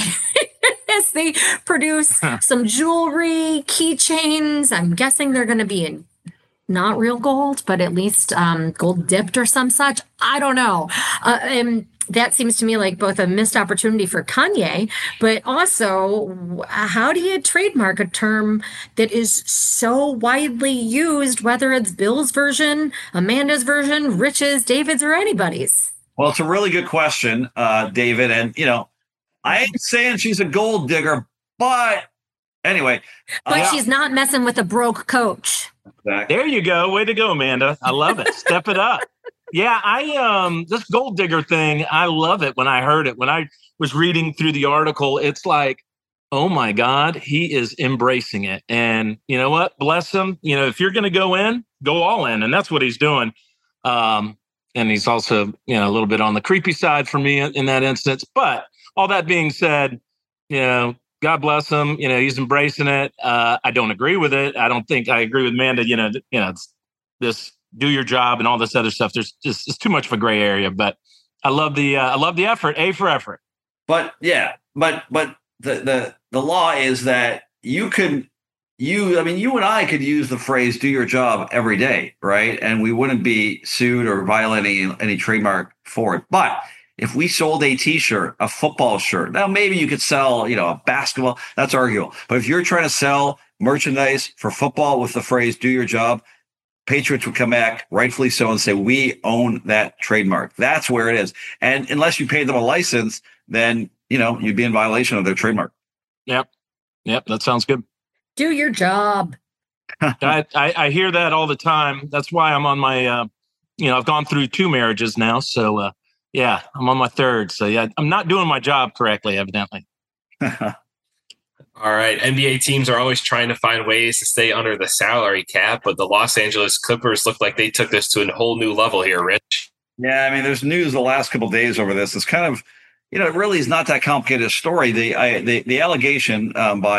As they produce some jewelry, keychains. I'm guessing they're going to be in not real gold, but at least gold dipped or some such. I don't know. And that seems to me like both a missed opportunity for Kanye, but also how do you trademark a term that is so widely used, whether it's Bill's version, Amanda's version, Rich's, David's, or anybody's? Well, it's a really good question, David. And, I ain't saying she's a gold digger, but anyway. But she's not messing with a broke coach. Exactly. There you go. Way to go, Amanda. I love it. Step it up. Yeah, this gold digger thing, I love it when I heard it. When I was reading through the article, it's like, oh my God, he is embracing it. And you know what? Bless him. If you're going to go in, go all in. And that's what he's doing. And he's also, a little bit on the creepy side for me in that instance. But all that being said, God bless him. He's embracing it. I don't agree with it. I don't think I agree with Amanda. It's this do your job and all this other stuff. There's just it's too much of a gray area. But I love the effort. A for effort. But yeah, but the law is that you and I could use the phrase "do your job" every day, right? And we wouldn't be sued or violating any trademark for it. But if we sold a T-shirt, a football shirt, now maybe you could sell, a basketball. That's arguable. But if you're trying to sell merchandise for football with the phrase "do your job," Patriots would come back, rightfully so, and say, we own that trademark. That's where it is. And unless you paid them a license, then, you'd be in violation of their trademark. Yep. That sounds good. Do your job. I hear that all the time. That's why I'm on my, I've gone through 2 marriages now. So, I'm on my 3rd. So, I'm not doing my job correctly, evidently. All right. NBA teams are always trying to find ways to stay under the salary cap, but the Los Angeles Clippers look like they took this to a whole new level here, Rich. Yeah, there's news the last couple of days over this. It's kind of, it really is not that complicated a story. The allegation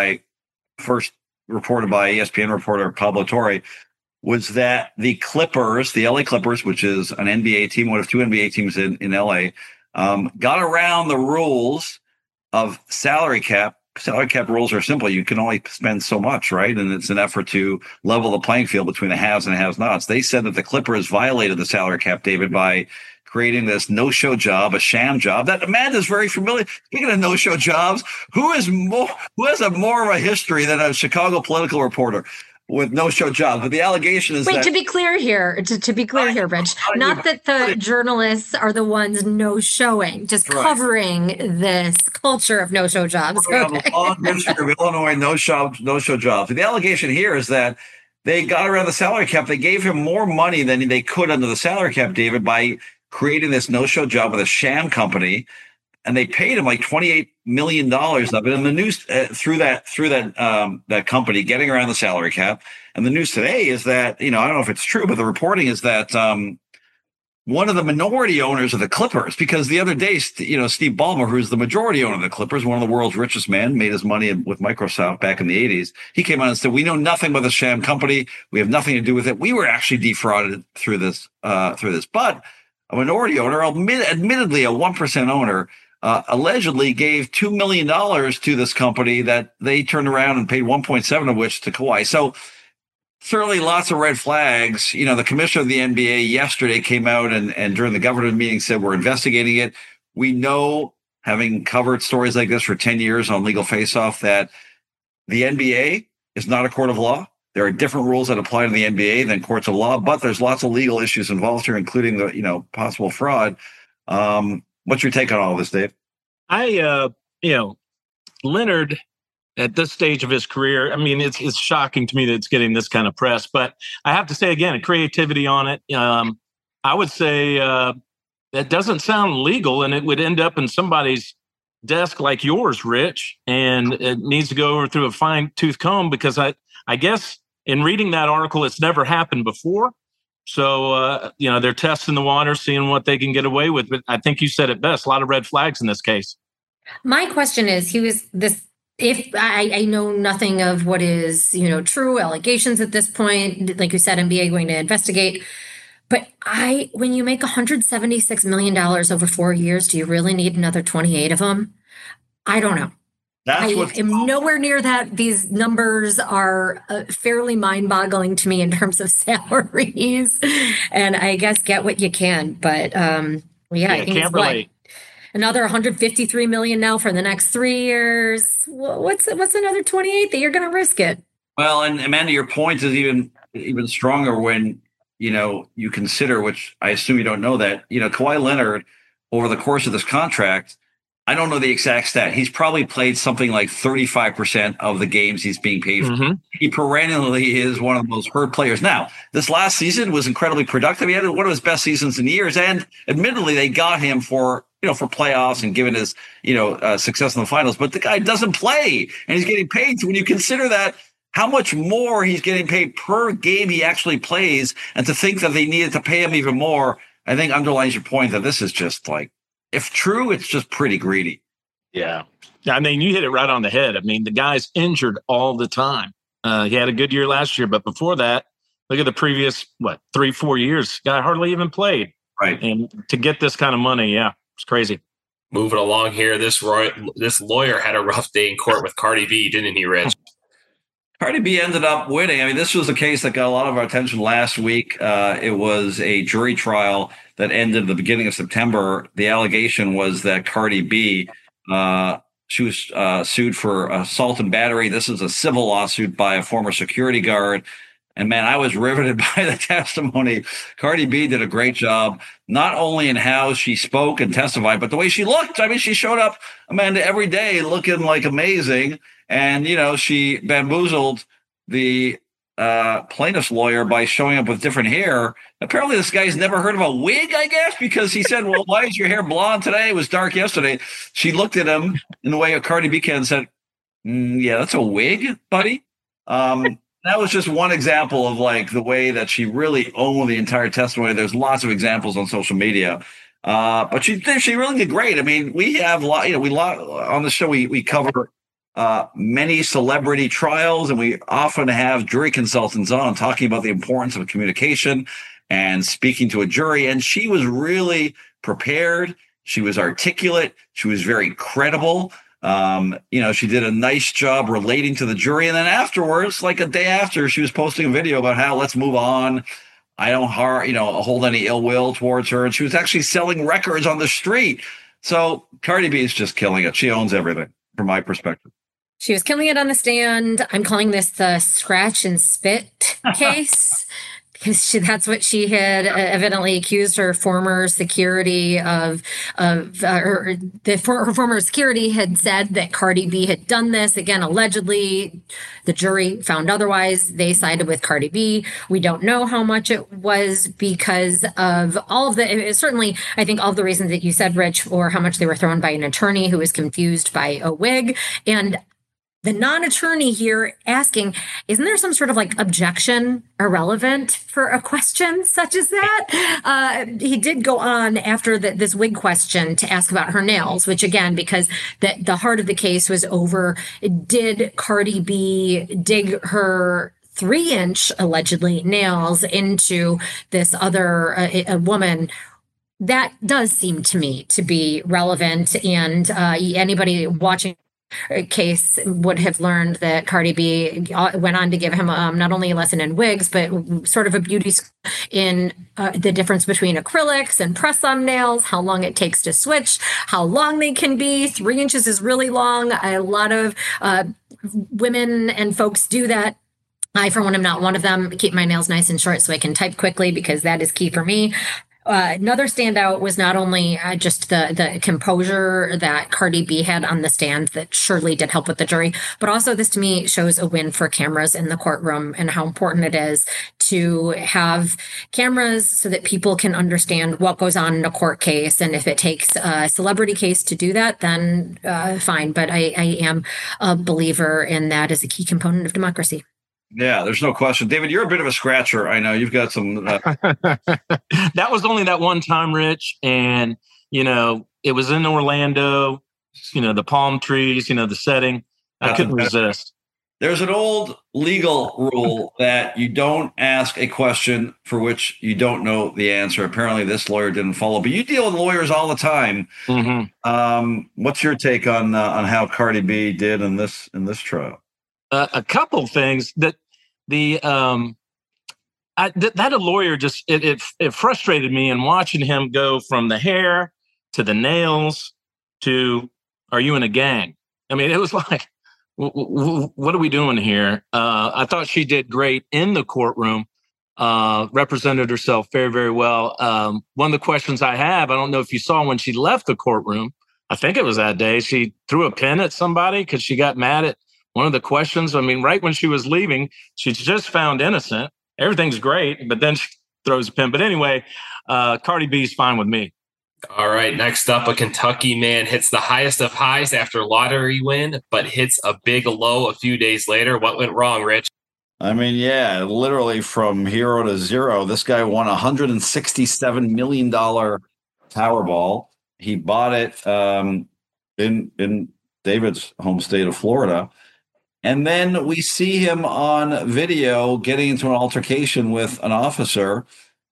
first reported by ESPN reporter Pablo Torre was that the Clippers, the LA Clippers, which is an NBA team, one of 2 NBA teams in LA, got around the rules of salary cap. Salary cap rules are simple. You can only spend so much, right? And it's an effort to level the playing field between the haves and have-nots. They said that the Clippers violated the salary cap, David, by creating this no-show job, a sham job that Amanda's very familiar. Speaking of no-show jobs, who has more of a history than a Chicago political reporter with no-show jobs? But the allegation is to be clear here, Rich, not that the journalists are the ones no-showing, just covering this culture of no-show jobs. We have a long history of Illinois no-show jobs. The allegation here is that they got around the salary cap. They gave him more money than they could under the salary cap, David, by creating this no-show job with a sham company. And they paid him like $28 million of it. And the news through that company getting around the salary cap. And the news today is that, I don't know if it's true, but the reporting is that one of the minority owners of the Clippers, because the other day, Steve Ballmer, who's the majority owner of the Clippers, one of the world's richest men, made his money with Microsoft back in the 80s. He came out and said, we know nothing about the sham company. We have nothing to do with it. We were actually defrauded through this. But a minority owner, admittedly a 1% owner, allegedly gave $2 million to this company that they turned around and paid 1.7 of which to Kawhi. So certainly lots of red flags. The commissioner of the NBA yesterday came out and during the governor's meeting said, we're investigating it. We know, having covered stories like this for 10 years on Legal Face Off, that the NBA is not a court of law. There are different rules that apply to the NBA than courts of law, but there's lots of legal issues involved here, including the, possible fraud. What's your take on all of this, Dave? Leonard, at this stage of his career, it's shocking to me that it's getting this kind of press, but I have to say again, creativity on it. I would say that doesn't sound legal, and it would end up in somebody's desk like yours, Rich, and it needs to go over through a fine-tooth comb, because I guess in reading that article, it's never happened before. So, they're testing the water, seeing what they can get away with. But I think you said it best, a lot of red flags in this case. My question is, if I know nothing of what is, true allegations at this point, like you said, NBA going to investigate. But when you make $176 million over 4 years, do you really need another 28 of them? I don't know. I am nowhere near that. These numbers are fairly mind-boggling to me in terms of salaries, and I guess get what you can. But I think it's another $153 million now for the next 3 years. What's another 28 that you're going to risk it? Well, and Amanda, your point is even stronger when you consider, which I assume you don't know, that Kawhi Leonard over the course of this contract, I don't know the exact stat. He's probably played something like 35% of the games he's being paid for. Mm-hmm. He perennially is one of the most hurt players. Now, this last season was incredibly productive. He had one of his best seasons in years, and admittedly, they got him for playoffs and given his success in the finals. But the guy doesn't play, and he's getting paid. So when you consider that, how much more he's getting paid per game he actually plays, and to think that they needed to pay him even more, I think underlines your point that this is just like, if true, it's just pretty greedy. Yeah. I mean, you hit it right on the head. I mean, the guy's injured all the time. He had a good year last year, but before that, look at the previous, 3-4 years. Guy hardly even played. Right. And to get this kind of money, yeah, it's crazy. Moving along here, this lawyer had a rough day in court with Cardi B, didn't he, Rich? Cardi B ended up winning. I mean, this was a case that got a lot of our attention last week. It was a jury trial that ended at the beginning of September. The allegation was that Cardi B, she was sued for assault and battery. This is a civil lawsuit by a former security guard. And man, I was riveted by the testimony. Cardi B did a great job, not only in how she spoke and testified, but the way she looked. I mean, she showed up, Amanda, every day looking like amazing. And, she bamboozled the plaintiff's lawyer by showing up with different hair. Apparently, this guy's never heard of a wig, I guess, because he said, well, why is your hair blonde today? It was dark yesterday. She looked at him in the way a Cardi B can and said, yeah, that's a wig, buddy. That was just one example of like the way that she really owned the entire testimony. There's lots of examples on social media. But she really did great. I mean, we have on the show, we cover many celebrity trials, and we often have jury consultants on talking about the importance of communication and speaking to a jury. And she was really prepared. She was articulate. She was very credible. She did a nice job relating to the jury. And then afterwards, like a day after, she was posting a video about how let's move on. I don't hold any ill will towards her. And she was actually selling records on the street. So Cardi B is just killing it. She owns everything from my perspective. She was killing it on the stand. I'm calling this the scratch and spit case. Because that's what she had evidently accused her former security of. Her former security had said that Cardi B had done this. Again, allegedly, the jury found otherwise. They sided with Cardi B. We don't know how much it was because of all of certainly, I think all of the reasons that you said, Rich, or how much they were thrown by an attorney who was confused by a wig. And the non-attorney here asking, isn't there some sort of like objection irrelevant for a question such as that? He did go on after this wig question to ask about her nails, which again, because the heart of the case was over, did Cardi B dig her 3-inch allegedly nails into this other a woman? That does seem to me to be relevant. And anybody watching case would have learned that Cardi B went on to give him not only a lesson in wigs, but sort of a beauty in the difference between acrylics and press-on nails, how long it takes to switch, how long they can be. 3 inches is really long. A lot of women and folks do that. I, for one, am not one of them. Keep my nails nice and short so I can type quickly because that is key for me. Another standout was not only just the composure that Cardi B had on the stand that surely did help with the jury, but also this to me shows a win for cameras in the courtroom and how important it is to have cameras so that people can understand what goes on in a court case. And if it takes a celebrity case to do that, then fine. But I am a believer in that as a key component of democracy. Yeah, there's no question. David, you're a bit of a scratcher. I know you've got some. That was only that one time, Rich. And, it was in Orlando, the palm trees, the setting. I couldn't resist. There's an old legal rule that you don't ask a question for which you don't know the answer. Apparently, this lawyer didn't follow, but you deal with lawyers all the time. Mm-hmm. What's your take on how Cardi B did in this trial? A couple of things that that a lawyer just it frustrated me, and watching him go from the hair to the nails to are you in a gang? I mean, it was like, what are we doing here? I thought she did great in the courtroom, represented herself very, very well. One of the questions I have, I don't know if you saw when she left the courtroom, I think it was that day, she threw a pin at somebody because she got mad at one of the questions. I mean, right when she was leaving, she's just found innocent. Everything's great, but then she throws a pin. But anyway, Cardi B's fine with me. All right, next up, a Kentucky man hits the highest of highs after lottery win, but hits a big low a few days later. What went wrong, Rich? I mean, yeah, literally from hero to zero. This guy won $167 million Powerball. He bought it in David's home state of Florida. And then we see him on video getting into an altercation with an officer.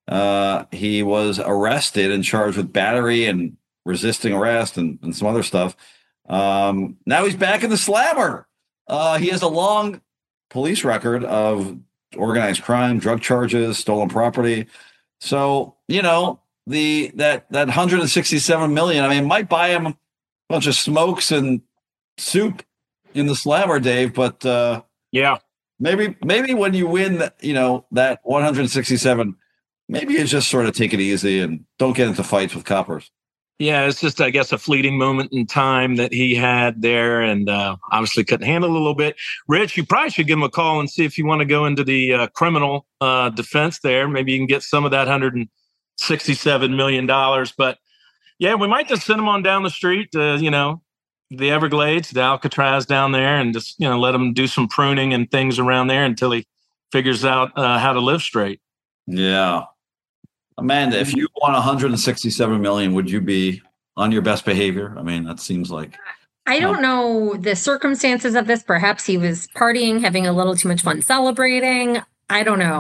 He was arrested and charged with battery and resisting arrest and some other stuff. Now he's back in the slammer. He has a long police record of organized crime, drug charges, stolen property. So, you know, that 167 million, I mean, it might buy him a bunch of smokes and soup in the slammer, Dave, but yeah, maybe when you win that, you know, that 167, maybe you just sort of take it easy and don't get into fights with coppers. Yeah, it's just, I guess, a fleeting moment in time that he had there, and obviously couldn't handle it a little bit. Rich, you probably should give him a call and see if you want to go into the criminal defense there. Maybe you can get some of that $167 million. But yeah, we might just send him on down the street to, you know, the Everglades, the Alcatraz down there, and just, you know, let him do some pruning and things around there until he figures out how to live straight. Yeah. Amanda, if you won 167 million, would you be on your best behavior? I mean, that seems like. I don't know the circumstances of this. Perhaps he was partying, having a little too much fun celebrating. I don't know.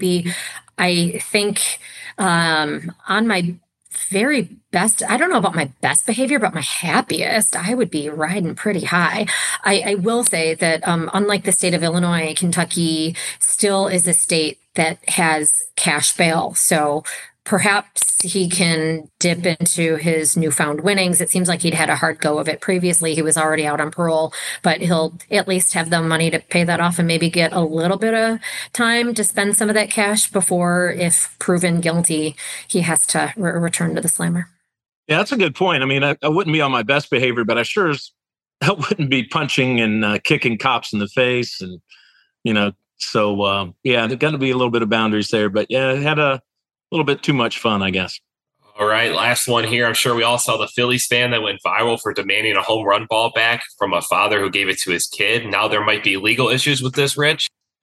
I think on my very best, I don't know about my best behavior, but my happiest, I would be riding pretty high. I will say that unlike the state of Illinois, Kentucky still is a state that has cash bail. So perhaps he can dip into his newfound winnings. It seems like he'd had a hard go of it previously. He was already out on parole, but he'll at least have the money to pay that off and maybe get a little bit of time to spend some of that cash before, if proven guilty, he has to return to the slammer. Yeah, that's a good point. I mean, I wouldn't be on my best behavior, but I wouldn't be punching and kicking cops in the face. And, you know, so, yeah, there's got to be a little bit of boundaries there. But, yeah, it had a little bit too much fun, I guess. All right, last one here. I'm sure we all saw the Phillies fan that went viral for demanding a home run ball back from a father who gave it to his kid. Now there might be legal issues with this, Rich.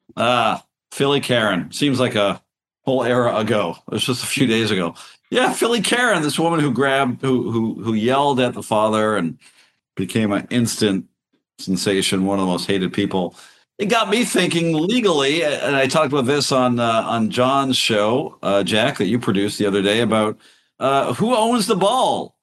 Philly Karen. Seems like a whole era ago. It was just a few days ago. Yeah, Philly Karen, this woman who yelled at the father and became an instant sensation, one of the most hated people. It got me thinking legally, and I talked about this on John's show, Jack, that you produced the other day, about who owns the ball.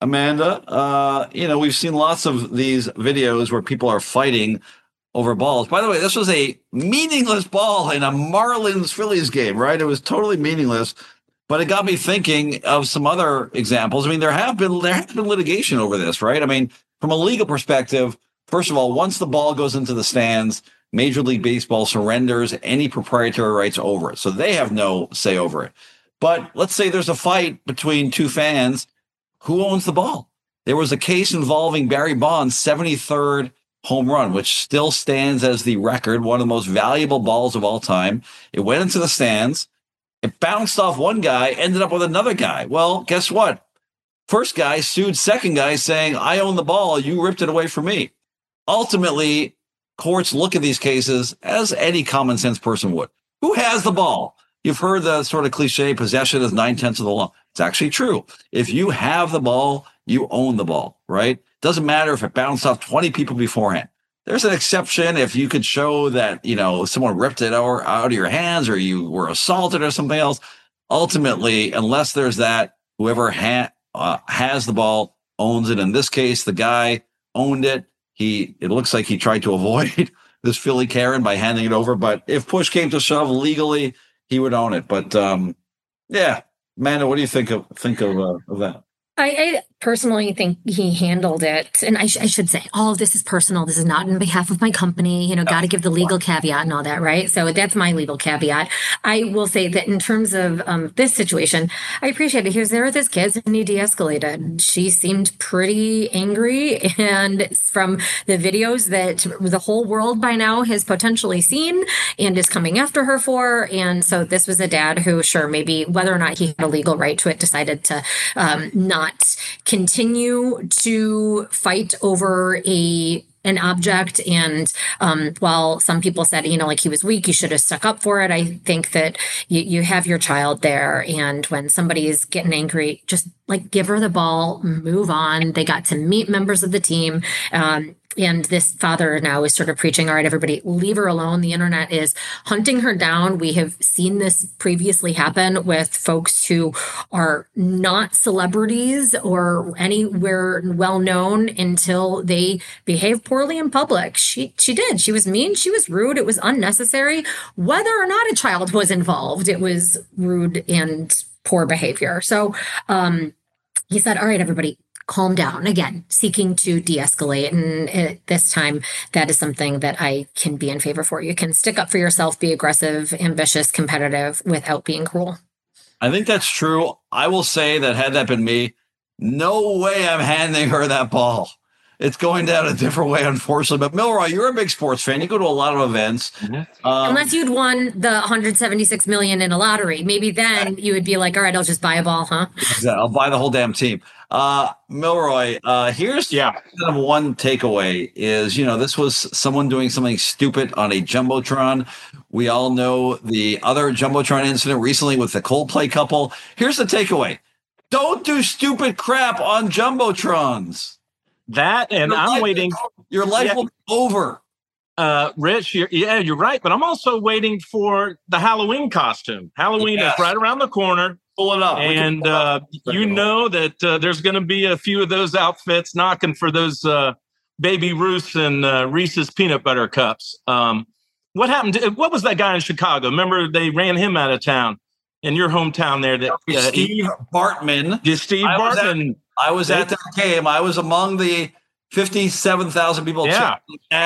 Amanda, you know, we've seen lots of these videos where people are fighting over balls. By the way, this was a meaningless ball in a Marlins-Phillies game, right? It was totally meaningless, but it got me thinking of some other examples. I mean, there have been litigation over this, right? I mean, from a legal perspective, first of all, once the ball goes into the stands, Major League Baseball surrenders any proprietary rights over it. So they have no say over it. But let's say there's a fight between two fans. Who owns the ball? There was a case involving Barry Bonds' 73rd home run, which still stands as the record, one of the most valuable balls of all time. It went into the stands. It bounced off one guy, ended up with another guy. Well, guess what? First guy sued second guy saying, I own the ball. You ripped it away from me. Ultimately, courts look at these cases as any common sense person would. Who has the ball? You've heard the sort of cliche, possession is 9/10 of the law. It's actually true. If you have the ball, you own the ball, right? Doesn't matter if it bounced off 20 people beforehand. There's an exception if you could show that, you know, someone ripped it out of your hands or you were assaulted or something else. Ultimately, unless there's that, whoever has the ball owns it. In this case, the guy owned it. It looks like he tried to avoid this Philly Karen by handing it over. But if push came to shove legally, he would own it. But yeah, Amanda, what do you think of that? I personally think he handled it. And I should say, all of this is personal. This is not on behalf of my company. Got to give the legal caveat and all that, right? So that's my legal caveat. I will say that in terms of this situation, I appreciate it. He was there with his kids and he de-escalated. She seemed pretty angry. And from the videos that the whole world by now has potentially seen and is coming after her for. And so this was a dad who, sure, maybe whether or not he had a legal right to it, decided to not continue to fight over an object. And while some people said, like he was weak, you should have stuck up for it. I think that you have your child there. And when somebody is getting angry, just like give her the ball, move on. They got to meet members of the team. And this father now is sort of preaching, all right, everybody, leave her alone. The internet is hunting her down. We have seen this previously happen with folks who are not celebrities or anywhere well known until they behave poorly in public. She did. She was mean. She was rude. It was unnecessary. Whether or not a child was involved, it was rude and poor behavior. So he said, all right, everybody, calm down. Again, seeking to de-escalate. And at this time, that is something that I can be in favor for. You can stick up for yourself, be aggressive, ambitious, competitive without being cruel. I think that's true. I will say that had that been me, no way I'm handing her that ball. It's going down a different way, unfortunately. But Milroy, you're a big sports fan. You go to a lot of events. Unless you'd won the $176 million in a lottery, maybe then you would be like, all right, I'll just buy a ball, huh? Exactly. I'll buy the whole damn team. Milroy, here's kind of one takeaway is, this was someone doing something stupid on a Jumbotron. We all know the other Jumbotron incident recently with the Coldplay couple. Here's the takeaway. Don't do stupid crap on Jumbotrons. That, and I'm waiting. Your life will be over. Rich, you're right. But I'm also waiting for the Halloween costume. Halloween is right around the corner. Pull it up. And you know that there's going to be a few of those outfits knocking for those Baby Ruths and Reese's peanut butter cups. What happened? What was that guy in Chicago? Remember they ran him out of town in your hometown there. That Steve Bartman. Steve Bartman. I was at that game. I was among the 57,000 people. Yeah.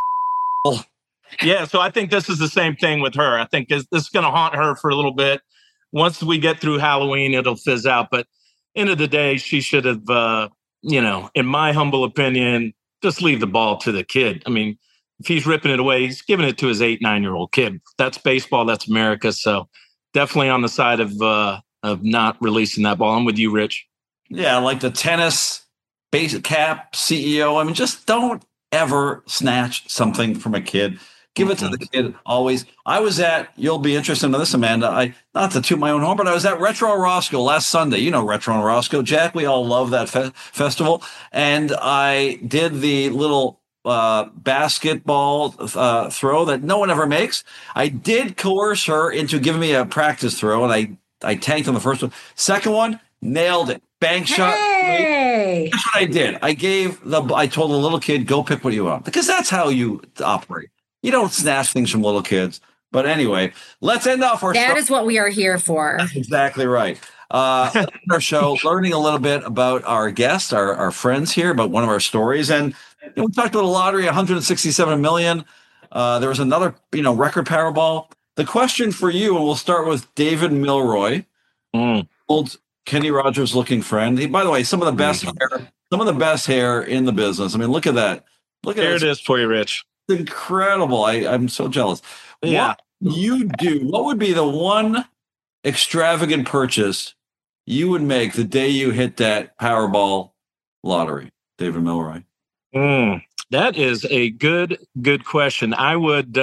Yeah. So I think this is the same thing with her. I think this is going to haunt her for a little bit. Once we get through Halloween, it'll fizz out. But end of the day, she should have, in my humble opinion, just leave the ball to the kid. I mean, if he's ripping it away, he's giving it to his 8-9-year-old kid. That's baseball. That's America. So definitely on the side of not releasing that ball. I'm with you, Rich. Yeah, like the tennis basic cap CEO. I mean, just don't ever snatch something from a kid. Give it to the kid always. I was at, you'll be interested in this, Amanda. Not to toot my own horn, but I was at Retro Roscoe last Sunday. You know Retro Roscoe, Jack. We all love that festival. And I did the little basketball throw that no one ever makes. I did coerce her into giving me a practice throw, and I tanked on the first one. Second one, nailed it. Bank shot. Hey! That's what I did. I told the little kid, go pick what you want, because that's how you operate. You don't snatch things from little kids. But anyway, let's end off our show. That is what we are here for. That's exactly right. Our show, learning a little bit about our guests, our friends here, about one of our stories. And we talked about the lottery, $167 million. There was another, record Powerball. The question for you, and we'll start with David Milroy, old Kenny Rogers looking friend. By the way, some of the best hair in the business. I mean, look at that. There it is for you, Rich. It's incredible. I'm so jealous. Yeah. What would be the one extravagant purchase you would make the day you hit that Powerball lottery, David Milroy? That is a good question. I would,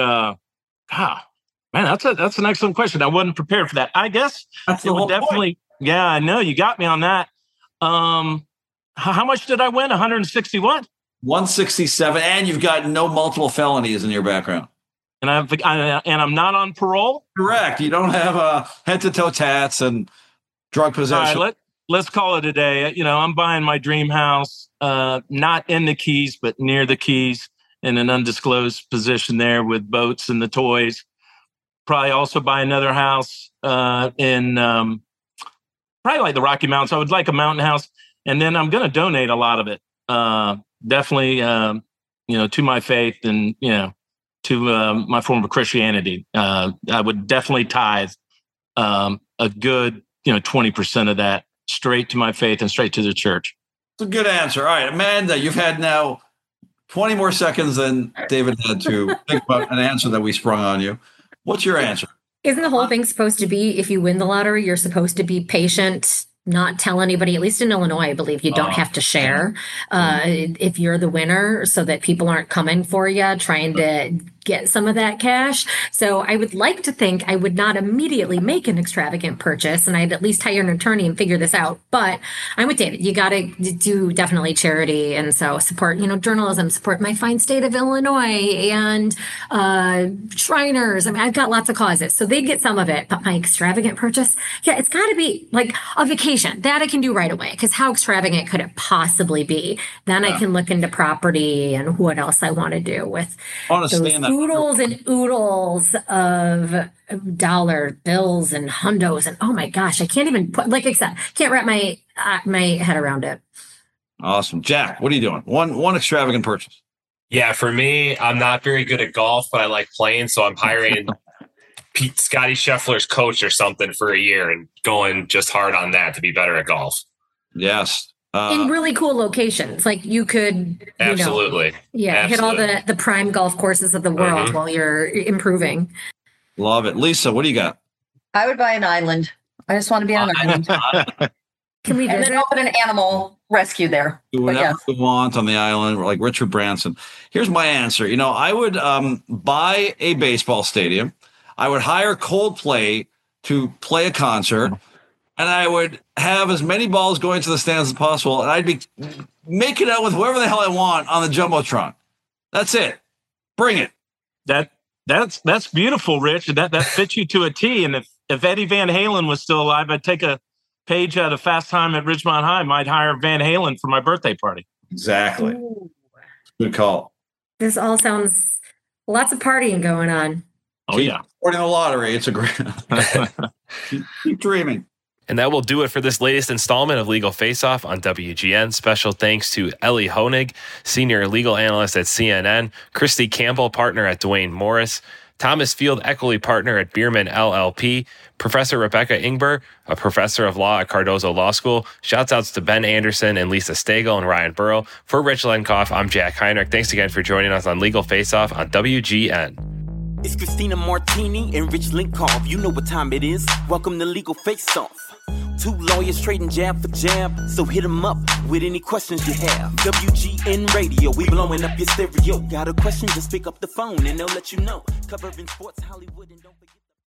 that's an excellent question. I wasn't prepared for that. I guess it would definitely. Point. Yeah, I know you got me on that. How much did I win? 160 what? 167, and you've got no multiple felonies in your background. And I'm not on parole? Correct. You don't have head-to-toe tats and drug possession. All right, let's call it a day. I'm buying my dream house, not in the Keys, but near the Keys, in an undisclosed position there with boats and the toys. Probably also buy another house in probably like the Rocky Mountains. I would like a mountain house. And then I'm going to donate a lot of it. Definitely, to my faith and, to my form of Christianity. I would definitely tithe a good, 20% of that straight to my faith and straight to the church. It's a good answer. All right, Amanda, you've had now 20 more seconds than David had to think about an answer that we sprung on you. What's your answer? Isn't the whole thing supposed to be, if you win the lottery, you're supposed to be patient, not tell anybody? At least in Illinois, I believe you don't have to share if you're the winner, so that people aren't coming for you trying to get some of that cash. So I would like to think I would not immediately make an extravagant purchase, and I'd at least hire an attorney and figure this out. But I'm with David. You got to do definitely charity, and so support, journalism, support my fine state of Illinois, and Shriners. I mean, I've got lots of causes, so they'd get some of it. But my extravagant purchase, it's got to be like a vacation that I can do right away. Because how extravagant could it possibly be? Then I can look into property and what else I want to do with those oodles and oodles of dollar bills and hundos, and oh my gosh, I can't even put, like I said, can't wrap my head around it. Awesome. Jack, what are you doing? One extravagant purchase. Yeah, for me, I'm not very good at golf, but I like playing, so I'm hiring Scotty Scheffler's coach or something for a year and going just hard on that to be better at golf. Yes. In really cool locations, like you could absolutely hit all the prime golf courses of the world while you're improving. Love it. Lisa, what do you got? I would buy an island. I just want to be on an island. Can we and then open an animal rescue there? Do whatever you want on the island, like Richard Branson. Here's my answer. I would buy a baseball stadium. I would hire Coldplay to play a concert. And I would have as many balls going to the stands as possible. And I'd be making out with whoever the hell I want on the Jumbotron. That's it. Bring it. That's beautiful, Rich. That fits you to a T. And if Eddie Van Halen was still alive, I'd take a page out of Fast Time at Ridgemont High. Might hire Van Halen for my birthday party. Exactly. Good call. This all sounds lots of partying going on. Oh, yeah. Supporting the lottery. It's a great keep dreaming. And that will do it for this latest installment of Legal Face Off on WGN. Special thanks to Ellie Honig, senior legal analyst at CNN, Christy Campbell, partner at Duane Morris, Thomas Field, equity partner at Bierman LLP, Professor Rebecca Ingber, a professor of law at Cardozo Law School. Shouts outs to Ben Anderson and Lisa Stagel and Ryan Burrow. For Rich Lenkoff, I'm Jack Heinrich. Thanks again for joining us on Legal Face Off on WGN. It's Christina Martini and Rich Lenkoff. You know what time it is. Welcome to Legal Face Off. Two lawyers trading jab for jab, so hit them up with any questions you have. WGN Radio, we blowing up your stereo. Got a question, just pick up the phone and they'll let you know. Covering sports, Hollywood, and don't forget...